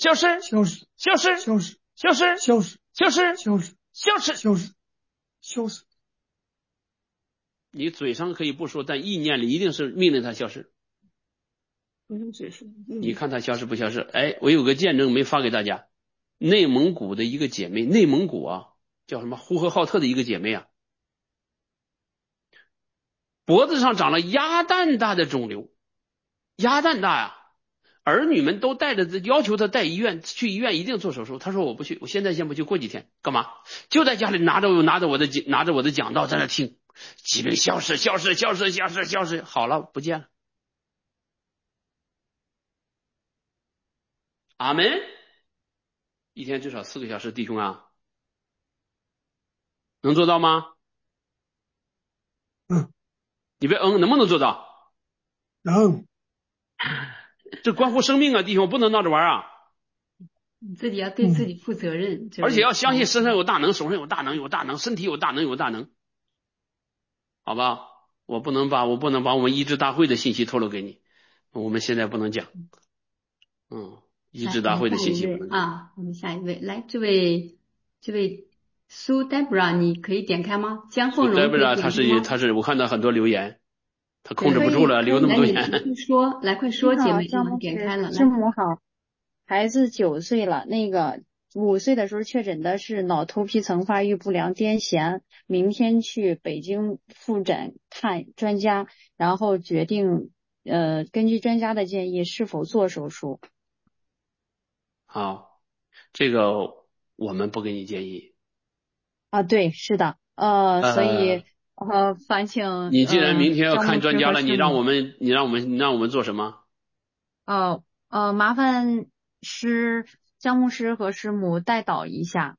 A: 消失，
L: 消失，
A: 消失，
L: 消失，
A: 消失，
L: 消失，
A: 消失，
L: 消失，
A: 消失，
L: 消失，消失。
A: 你嘴上可以不说，但意念里一定是命令它消失。
K: 不用嘴说。
A: 你看它消失不消失？哎，我有个见证没发给大家，内蒙古的一个姐妹，内蒙古啊，叫什么呼和浩特的一个姐妹啊，脖子上长了鸭蛋大的肿瘤，鸭蛋大呀。儿女们都带着，要求他带医院，去医院一定做手术。他说我不去，我现在先不去，过几天。干嘛？就在家里拿着拿着我的拿着我的讲道在那听，疾病消失消失消失消失消失，好了，不见了。阿门。一天至少四个小时，弟兄啊，能做到吗？
L: 嗯。
A: 你别嗯，能不能做到？
L: 能。
A: 这关乎生命啊，弟兄，不能闹着玩啊！
B: 你自己要对自己负责任，
A: 而且要相信身上有大能，手上有大能，有大能，身体有大能，有大能，好吧？我不能把我不能把我们医治大会的信息透露给你，我们现在不能讲。嗯，医治大会的信息不能讲
B: 啊。我们下一位，来，这位这位苏 Debra， 你可以点开吗？江凤荣
A: Debra， 他是他是我看到很多留言。他控制不住了，留那么多言。
B: 快说，来快说，姐妹，我们点开了。
M: 师母好，孩子九岁了，那个五岁的时候确诊的是脑头皮层发育不良癫痫，明天去北京复诊看专家，然后决定呃根据专家的建议是否做手术。
A: 好，这个我们不给你建议。
M: 啊，对，是的，呃，所以。呃，烦请
A: 你既然明天要
M: 呃、
A: 看专家了，你让我们，你让我们，你让我们做什么？
M: 哦，呃，麻烦师姜牧师和师母带导一下。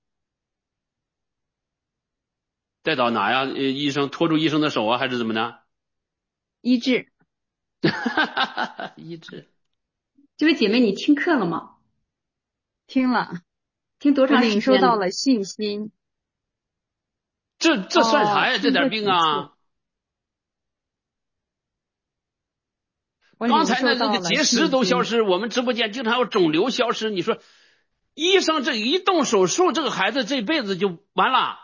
A: 带导哪呀？医生拖住医生的手啊，还是怎么的？
M: 医治。
A: 医治。
B: 这位姐妹，你听课了吗？
M: 听了。
B: 听多长时间？
M: 领受到了信心。
A: 这这算啥呀？
M: 哦、
A: 这点病啊！刚才那那个结石都消失，我们直播间经常有肿瘤消失。你说，医生这一动手术，这个孩子这辈子就完了。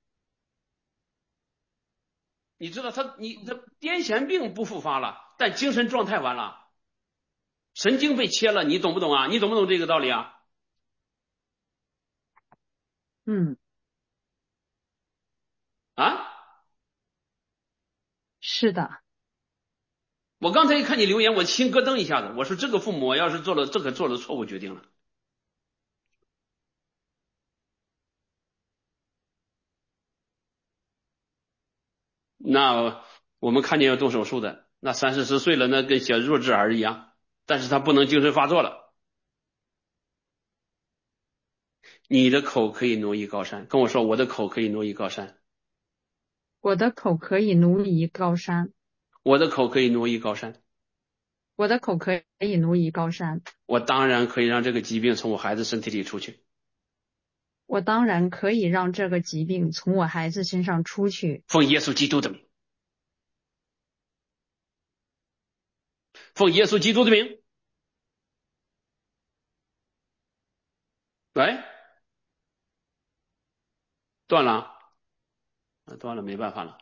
A: 你知道他，你他癫痫病不复发了，但精神状态完了，神经被切了，你懂不懂啊？你懂不懂这个道理啊？
M: 嗯。
A: 啊？
M: 是的。
A: 我刚才一看你留言，我心咯噔一下子，我说这个父母要是做了这个做了错误决定了。那我们看见要动手术的，那三四十岁了，那跟小弱智儿一样，但是他不能精神发作了。你的口可以挪移高山，跟我说我的口可以挪移高山。
M: 我的口可以挪移高山。
A: 我的口可以挪移高山。
M: 我的口可以挪移高山。
A: 我当然可以让这个疾病从我孩子身体里出去。
M: 我当然可以让这个疾病从我孩子身上出去。
A: 奉耶稣基督的名。奉耶稣基督的名。喂，断了，断了，没办法了。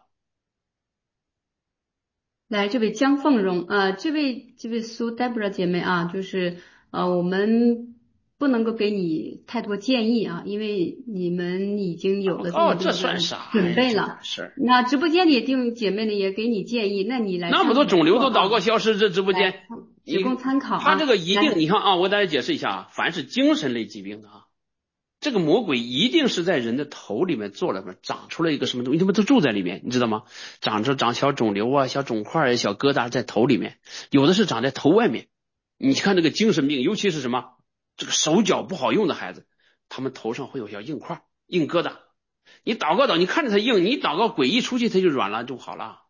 B: 来，这位江凤荣啊、呃，这位这位苏 Debra 姐妹啊，就是呃，我们不能够给你太多建议啊，因为你们已经有了这么多的准备了。
A: 哦、是。
B: 那直播间里弟兄姐妹呢也给你建议，那你来
A: 那么多肿瘤都祷告消失，这直播间
B: 仅供参考、啊。
A: 他这个一定，你看啊，我给大家解释一下啊，凡是精神类疾病的啊。这个魔鬼一定是在人的头里面做了么，长出了一个什么东西，他们都住在里面，你知道吗？长着长小肿瘤啊，小肿块啊，小疙瘩在头里面，有的是长在头外面。你看这个精神病，尤其是什么这个手脚不好用的孩子，他们头上会有小硬块、硬疙瘩。你祷告祷，你看着他硬，你祷告鬼一出去他就软了，就好了。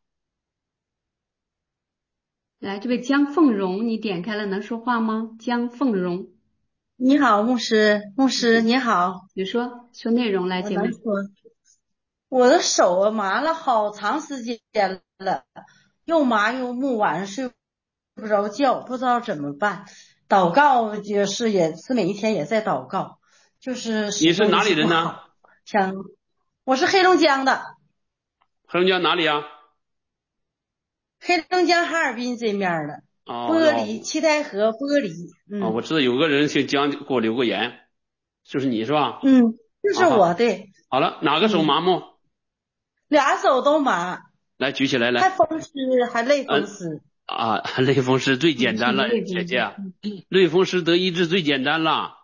B: 来，这位江凤荣，你点开了能说话吗？江凤荣。
N: 你好，牧师，牧师你好，
B: 你说说内容来，姐妹。
N: 我的手麻了好长时间了，又麻又木，晚上睡不着觉，不知道怎么办。 祷告就是也是每一天也在祷告，就是
A: 你是哪里人呢？
N: 想，我是黑龙江的。
A: 黑龙江哪里啊？
N: 黑龙江哈尔滨这面的。
A: 哦。
N: 玻璃，七台河玻璃。嗯。
A: 哦，我知道有个人姓江，给我留过言，就是你是吧？
N: 嗯，就是我，对。
A: 好了，哪个手麻木？嗯、
N: 俩手都麻。
A: 来，举起来，来。
N: 还风湿，还类风湿。
A: 嗯、啊，类风湿最简单了，嗯、姐姐，类风湿得医治最简单了。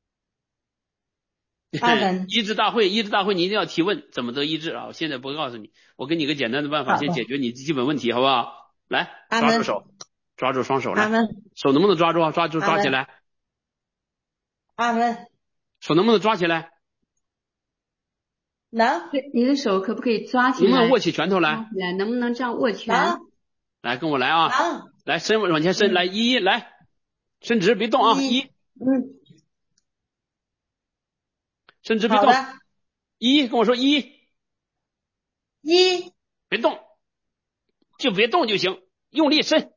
A: 医治大会，医治大会，你一定要提问，怎么得医治啊？我现在不告诉你，我给你个简单的办法，先解决你基本问题，好不好？来，抓住手，抓住双手来，手能不能抓住？抓住，抓起来。
N: 阿门。
A: 手能不能抓起来？
N: 能。
B: 你的手可不可以抓起来？
A: 能不能握起拳头来？
B: 来，能不能这样握拳？
A: 来，跟我来啊！来，伸往前伸，来一，来，伸直，别动啊！一，
N: 嗯。
A: 伸直别动，一跟我说一，
N: 一
A: 别动，就别动就行，用力伸。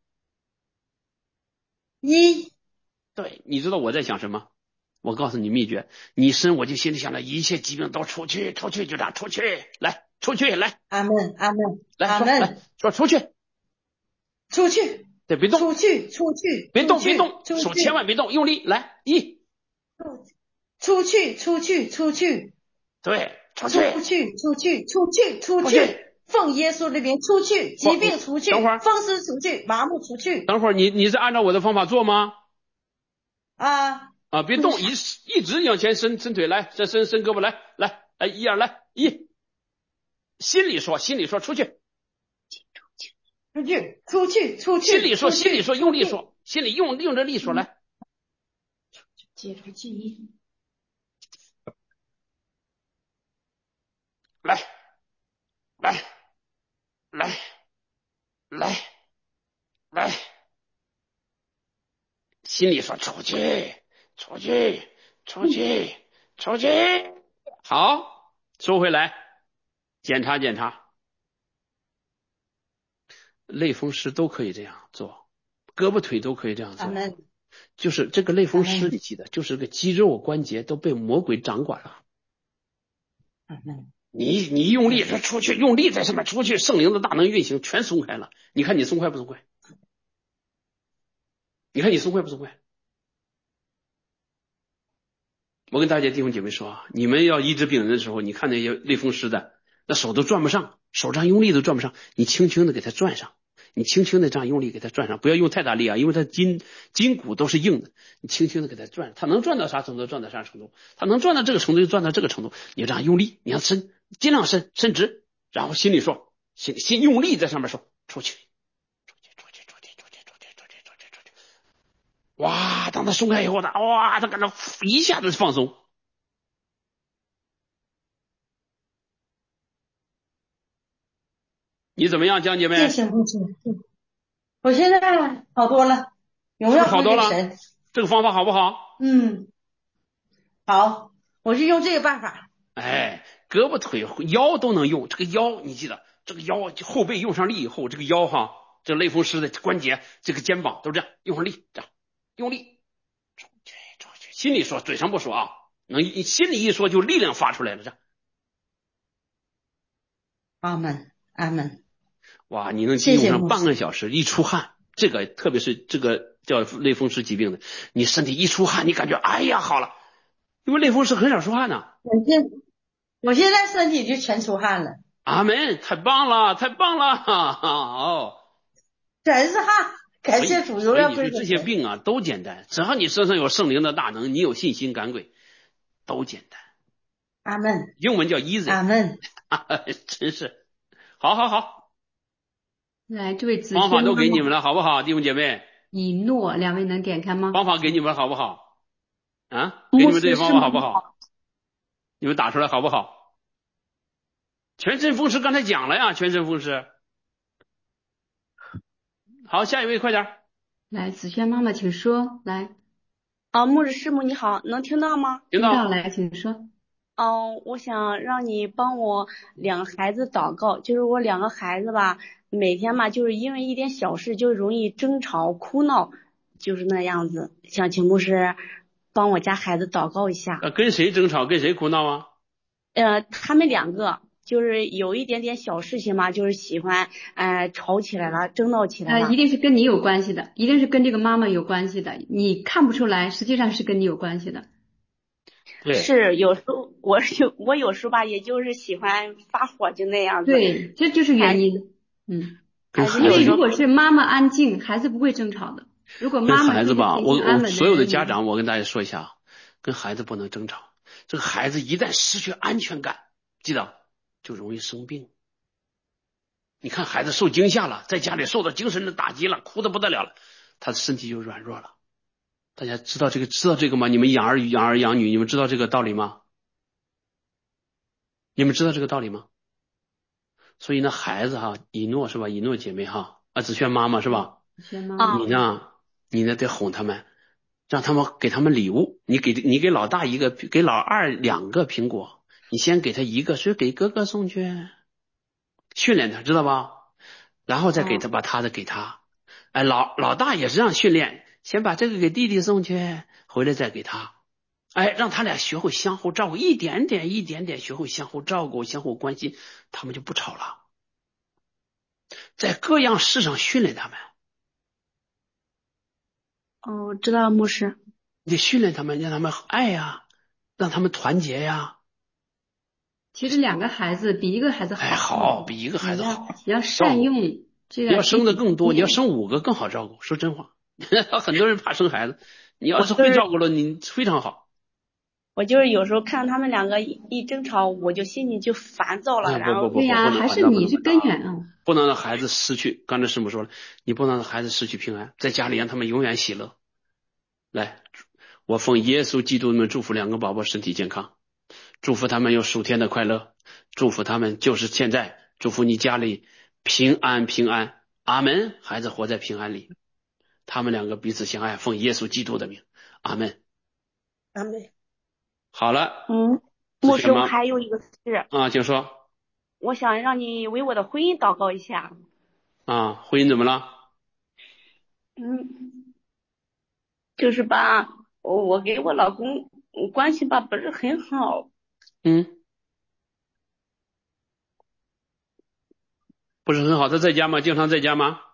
N: 一，
A: 对，你知道我在想什么？我告诉你秘诀，你伸我就心里想着一切疾病都出去，出去就这样出去，来出去来。
N: 阿门阿门，
A: 来说来说出去，
N: 出去，
A: 对，别动，
N: 出去出去，
A: 别动别动，手千万别动，用力来一，
N: 出去出去出去。
A: 对，出去，
N: 出去，出去，出去，出去，奉耶稣的名出去，疾病出去，
A: 等会儿，
N: 风湿出去，麻木出去。
A: 等会儿，你你是按照我的方法做吗？
N: 啊
A: 啊，别动，一一直往前伸伸腿来，再伸伸胳膊来，来来一二来一，心里说，心里说出去，
N: 出去，出去，出去，
A: 心里说，心里说，用力说，心里用用着力说来，
B: 解除记忆。
A: 来，来，来，来，来，心里说出去，出去，出去，出去。好，收回来，检查检查。类风湿都可以这样做，胳膊腿都可以这样做。就是这个类风湿，你记得，就是个肌肉关节都被魔鬼掌管了。你你用力出去，用力在上面出去，圣灵的大能运行，全松开了。你看你松快不松快？你看你松快不松快？我跟大家弟兄姐妹说啊，你们要医治病人的时候，你看那些类风湿的，那手都转不上，手上用力都转不上，你轻轻的给他转上，你轻轻的这样用力给他转上，不要用太大力啊，因为他筋筋骨都是硬的，你轻轻的给他转，他能转到啥程度转到啥程度，他能转到这个程度就转到这个程度，你这样用力，你要伸，尽量伸伸直，然后心里说，心心用力在上面说出去，出去，出去，出去，出去，出去，出去，出去，出去，哇！当他松开以后，他哇，他感到一下子放松。你怎么样，江姐妹？
N: 这行不行？我现在好多了，荣耀归给神。
A: 这个方法好不好？
N: 嗯，好，我是用这个办法。
A: 哎，胳膊腿腰都能用，这个腰你记得，这个腰后背用上力以后，这个腰哈，这类风湿的关节，这个肩膀都这样用上力，这样用力，出去出去，心里说，嘴上不说啊，能心里一说就力量发出来了，这样。
N: 阿门，阿门。
A: 哇，你能用上半个小时，一出汗，这个特别是这个叫类风湿疾病的，你身体一出汗，你感觉哎呀好了，因为类风湿很少出汗呢。
N: 我现我现在身体就全出汗了。
A: 阿门，太棒了，太棒了，哈哈哦，
N: 全是汗，感谢主，荣耀归
A: 给神。这些病啊都简单，只要你身上有圣灵的大能，你有信心赶鬼，都简单。
N: 阿门。
A: 英文叫 easy。
N: 阿门。
A: 真是，好好好。
B: 来，这位子
A: 方法都给你们了，好不好，弟兄姐妹？
B: 以诺，两位能点开吗？
A: 方法给你们好不好？啊，给你们这些方法好不好？你们打出来好不好？全身风湿刚才讲了呀，全身风湿。好，下一位快点。
B: 来，子轩妈妈，请说。来，
F: 啊，牧师师母你好，能听到吗？
A: 听到。
B: 来，请说。
F: 哦，我想让你帮我两个孩子祷告，就是我两个孩子吧。每天吧，就是因为一点小事就容易争吵哭闹， 就是那样子，想请牧师帮我家孩子祷告一下。
A: 呃，跟谁争吵，跟谁哭闹啊？
F: 呃，他们两个就是有一点点小事情嘛，就是喜欢呃吵起来了，争闹起来了。
B: 呃，一定是跟你有关系的，一定是跟这个妈妈有关系的，你看不出来，实际上是跟你有关系的。
A: 对，
F: 是有时候我有我有时候吧，也就是喜欢发火，就那样子。
B: 对，这就是原因。嗯，因为如果是妈妈安静，孩子不会争吵的。如果妈妈
A: 跟孩子吧，我我所有的家
B: 长，
A: 长，我跟大家说一下啊，跟孩子不能争吵。这个孩子一旦失去安全感，记得就容易生病。你看孩子受惊吓了，在家里受到精神的打击了，哭得不得了了，他的身体就软弱了。大家知道这个知道这个吗？你们养儿养儿养女，你们知道这个道理吗？你们知道这个道理吗？所以呢，孩子哈，以诺是吧？以诺姐妹哈，啊，子轩妈妈是吧？
B: 子轩妈妈，
A: 你呢？你呢得哄他们，让他们给他们礼物。你给你给老大一个，给老二两个苹果，你先给他一个，是给哥哥送去，训练他，知道吧？然后再给他把他的给他。哎，老老大也是这样训练，先把这个给弟弟送去，回来再给他。哎，让他俩学会相互照顾，一点点一点点学会相互照顾、相互关心，他们就不吵了。在各样事上训练他们。
F: 哦，知道牧师。
A: 你得训练他们，让他们爱呀，让他们团结呀。
B: 其实两个孩子比一个孩子好，
A: 哎，好，比一个孩子好。
B: 你要善用这个。
A: 你要生的更多，你要生五个更好照顾。说真话，很多人怕生孩子，你要是会照顾了，你非常好。
F: 我就是有时候看他们两个一一争吵，我就心里就烦躁了。然后
B: 对呀，还是你是根源啊。
A: 不能让孩子失去，刚才师母说了，你不能让孩子失去平安，在家里让他们永远喜乐。来，我奉耶稣基督的祝福两个宝宝身体健康，祝福他们有数天的快乐，祝福他们就是现在，祝福你家里平安平安，阿门。孩子活在平安里，他们两个彼此相爱，奉耶稣基督的名，阿门，
C: 阿门。
A: 好了，
F: 嗯，牧师还有一个事
A: 啊，请说。
F: 我想让你为我的婚姻祷告一下。
A: 啊，婚姻怎么了？
F: 嗯，就是吧，我我跟我老公关系吧不是很好。
A: 嗯，不是很好。他在家吗？经常在家吗？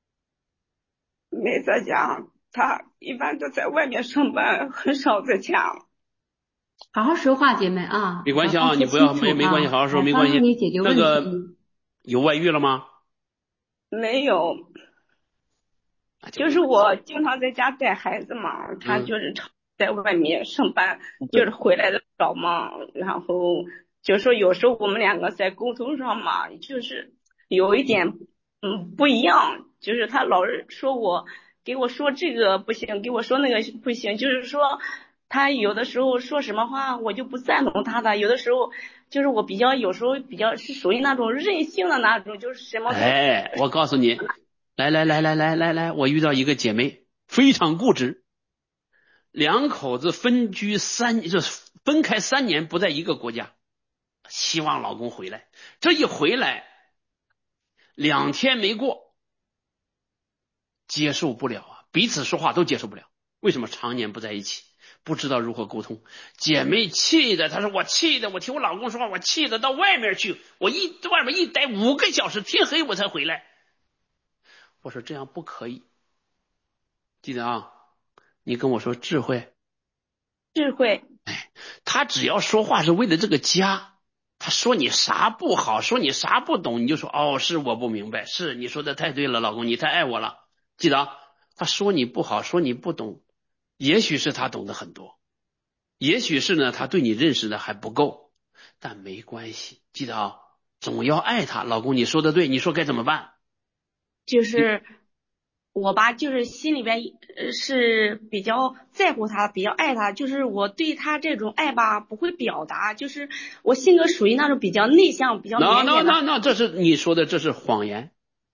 F: 没在家，他一般都在外面上班，很少在家。
B: 好好说话，姐妹啊。
A: 没关系啊，你不要没没关系，好好说，没关系。那个有外遇了吗？
F: 没有，就是我经常在家带孩子嘛，他就是在外面上班，嗯、就是回来的早嘛，然后就说有时候我们两个在沟通上嘛，就是有一点嗯不一样，就是他老是说我给我说这个不行，给我说那个不行，就是说。他有的时候说什么话我就不赞同他的，有的时候就是我比较有时候比较是属于那种任性的那种，就是什么。
A: 哎，我告诉你，来来来来来来来，我遇到一个姐妹非常固执，两口子分居三就是分开三年不在一个国家，希望老公回来，这一回来两天没过，接受不了啊，彼此说话都接受不了，为什么？常年不在一起。不知道如何沟通，姐妹气的，她说我气的，我听我老公说话，我气的到外面去，我一外面一待五个小时，天黑我才回来。我说这样不可以，记得啊，你跟我说智慧，
F: 智慧。
A: 哎，他只要说话是为了这个家，他说你啥不好，说你啥不懂，你就说哦，是我不明白，是你说的太对了，老公你太爱我了。记得啊，他说你不好，说你不懂。也许是他懂得很多，也许是呢他对你认识的还不够，但没关系，记得啊，总要爱他。老公你说的对，你说该怎么办？
F: 就是我吧，就是心里边是比较在乎他，比较爱他，就是我对他这种爱吧不会表达，就是我性格属于那种比较内向，比较腼腆的。
A: 那那那这是你说的，这是谎言，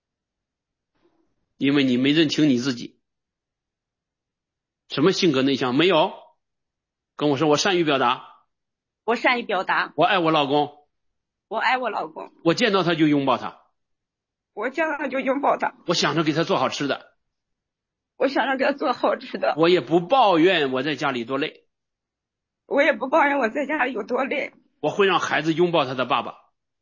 A: 因为你没认清你自己。什么性格内向？没有，跟我说我善于表达，
F: 我善于表达，
A: 我爱我老公，
F: 我爱我老公，
A: 我见到他就拥抱他，
F: 我见到他就拥抱他，
A: 我想着给他做好吃的，
O: 我想让给他做好吃的。
A: 我也不抱怨我在家里多累，
O: 我也不抱怨我在家里有多累。
A: 我会让孩子拥抱他的爸爸。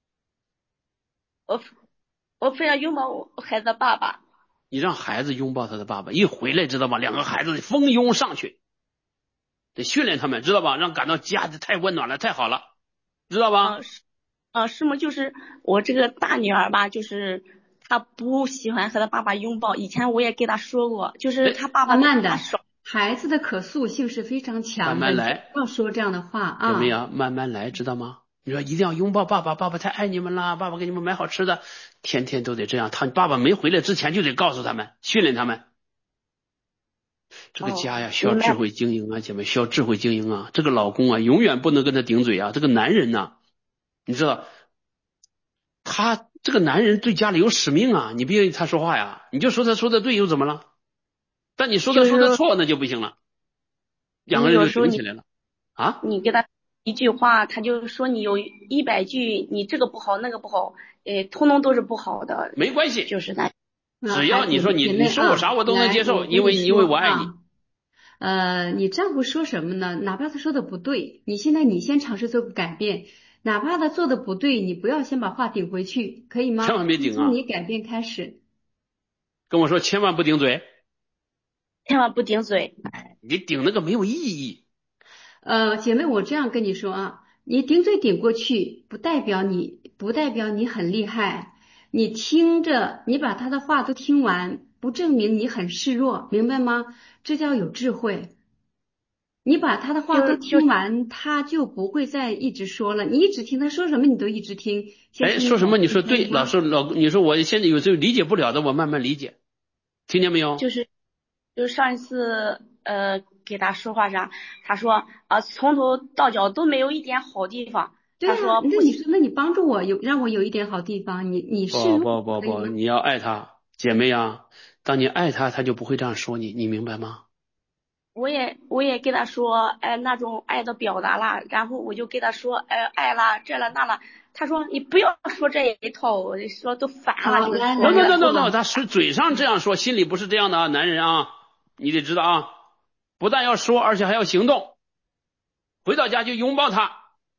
O: 我我非常拥抱我孩子的爸爸。
A: 你让孩子拥抱他的爸爸，一回来知道吗？两个孩子蜂拥上去，得训练他们，知道吧？让感到家太温暖了，太好了，知道吧？
O: 啊、呃，是啊、呃，是吗？就是我这个大女儿吧，就是她不喜欢和她爸爸拥抱。以前我也给她说过，就是她爸爸
B: 慢慢的，孩子的可塑性是非常强的，
A: 慢慢来，
B: 不要说这样的话啊。
A: 有没有？慢慢来，知道吗？你说一定要拥抱爸爸，爸爸太爱你们啦，爸爸给你们买好吃的，天天都得这样。他爸爸没回来之前就得告诉他们，训练他们。这个家呀，需要智慧经营啊，姐妹，需要智慧经营啊。这个老公啊，永远不能跟他顶嘴啊。这个男人呐、啊，你知道，他这个男人对家里有使命啊，你别他说话呀，你就说他说的对又怎么了？但你说他说的错，那就不行了，两个人就顶起来了啊。
O: 你给他一句话，他就说你有一百句，你这个不好那个不好，呃，通通都是不好的。
A: 没关系，
O: 就是那，
A: 只要你说你你说我啥我都能接受，因为因为我爱你。
B: 呃，你丈夫说什么呢？哪怕他说的不对，你现在你先尝试做个改变，哪怕他做的不对，你不要先把话顶回去，可以吗？
A: 千万别顶啊！
B: 从你改变开始。
A: 跟我说千万不顶嘴，
O: 千万不顶嘴。
A: 你顶那个没有意义。
B: 呃，姐妹，我这样跟你说啊，你顶嘴顶过去，不代表你不代表你很厉害，你听着，你把他的话都听完，不证明你很示弱，明白吗？这叫有智慧。你把他的话都听完，他就不会再一直说了。你一直听他说什么，你都一直听。
A: 哎，说什么你说对，老师老你说我现在有时候理解不了的，我慢慢理解，听见没有？
O: 就是就是上一次呃给他说话啥，他说啊从头到脚都没有一点好地方。
B: 对啊，
O: 他说
B: 那你说那你帮助我有让我有一点好地方，你你是
A: 不不不不，你要爱他，姐妹啊，当你爱他，他就不会这样说你，你明白吗？
O: 我也我也跟他说，哎，那种爱的表达啦，然后我就跟他说，哎，爱啦，这了那了。他说你不要说这一套，我说都烦了。就是说
A: no no no no no， 他是嘴上这样说，心里不是这样的啊，男人啊，你得知道啊，不但要说，而且还要行动。回到家就拥抱他，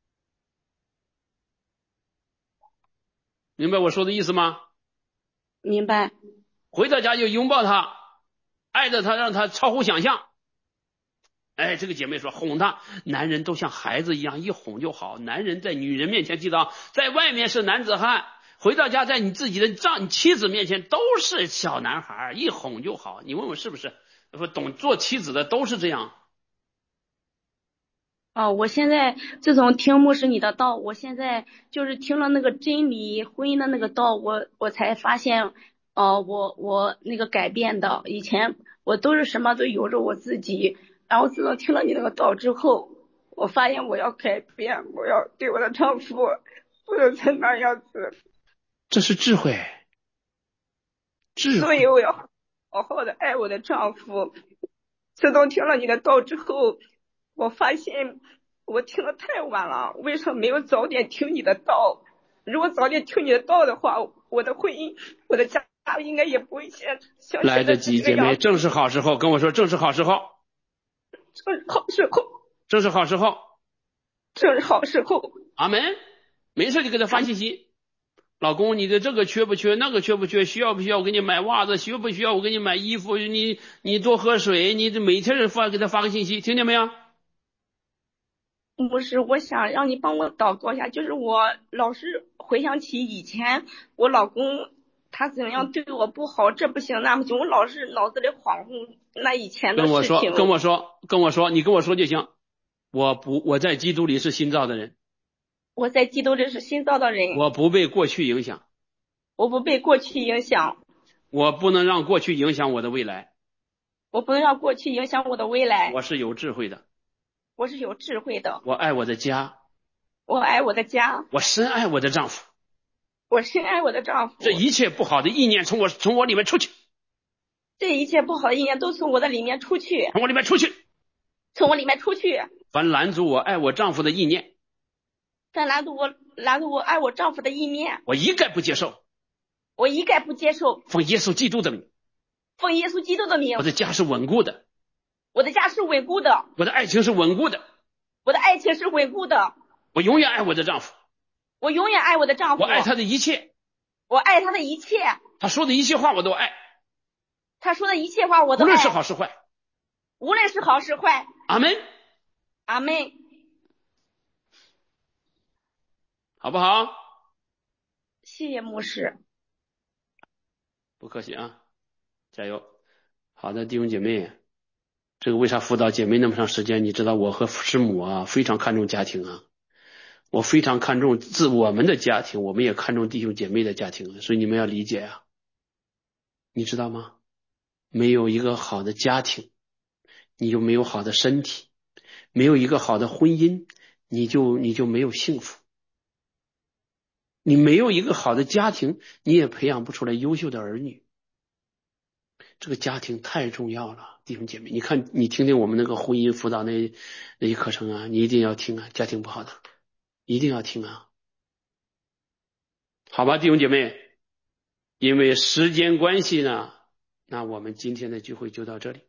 A: 明白我说的意思吗？
O: 明白。
A: 回到家就拥抱他，爱着他，让他超乎想象。哎，这个姐妹说哄他，男人都像孩子一样，一哄就好。男人在女人面前，记得在外面是男子汉，回到家在你自己的丈妻子面前都是小男孩，一哄就好。你问我是不是？说懂做妻子的都是这样。
O: 哦，我现在自从听牧师你的道，我现在就是听了那个真理婚姻的那个道，我我才发现，哦、呃，我我那个改变的，以前我都是什么都由着我自己。然后自从听了你那个道之后，我发现我要改变，我要对我的丈夫不能再那样子。
A: 这是智慧，智慧。
O: 所以我要好好的爱我的丈夫。自从听了你的道之后，我发现我听得太晚了，为什么没有早点听你的道？如果早点听你的道的话，我的婚姻，我的家应该也不会像像
A: 来得及，姐妹，正是好时候。跟我说，正是好时候。
O: 正是好时候，
A: 正是好时候，
O: 正是好时候。
A: 阿门。没事就给他发信息，老公，你的这个缺不缺？那个缺不缺？需要不需要我给你买袜子？需不需要我给你买衣服？你你多喝水，你每天发给他发个信息，听见没有？
O: 不是，我想让你帮我祷告一下，就是我老是回想起以前我老公他怎么样对我不好，这不行那不行，我老是脑子里恍惚那以前的事情。
A: 跟我说，跟我说，跟我说，你跟我说就行。我不，我在基督里是新造的人。
O: 我在基督里是新造的人。
A: 我不被过去影响。
O: 我不被过去影响。
A: 我不能让过去影响我的未来。
O: 我不能让过去影响我的未来。
A: 我是有智慧的。
O: 我是有智慧的。
A: 我爱我的家。
O: 我爱我的家。
A: 我深爱我的丈夫。
O: 我深爱我的丈夫。
A: 这一切不好的意念从我从我里面出去。
O: 这一切不好的意念都从我的里面出去。
A: 从我里面出去。
O: 从我里面出去。
A: 凡拦阻我爱我丈夫的意念。
O: 凡拦阻我拦阻我爱我丈夫的意念。
A: 我一概不接受。
O: 我一概不接受。
A: 奉耶稣基督的名。
O: 奉耶稣基督的名。
A: 我的家是稳固的。
O: 我的家是稳固的。
A: 我的爱情是稳固的。
O: 我的爱情是稳固的。
A: 我永远爱我的丈夫。
O: 我永远爱我的丈夫。
A: 我爱他的一切。
O: 我爱他的一切。
A: 他说的一切话我都爱。
O: 他说的一切话我都爱。
A: 无论是好是坏。
O: 无论是好是坏。
A: 阿门。
O: 阿门。
A: 好不好？
O: 谢谢牧师。
A: 不客气啊，加油。好的，弟兄姐妹，这个为啥辅导姐妹那么长时间？你知道我和师母啊非常看重家庭啊，我非常看重自我们的家庭，我们也看重弟兄姐妹的家庭，所以你们要理解啊，你知道吗？没有一个好的家庭，你就没有好的身体，没有一个好的婚姻，你就你就没有幸福。你没有一个好的家庭，你也培养不出来优秀的儿女。这个家庭太重要了，弟兄姐妹，你看，你听听我们那个婚姻辅导那那些课程啊，你一定要听啊，家庭不好的，一定要听啊。好吧，弟兄姐妹，因为时间关系呢，那我们今天的聚会就到这里。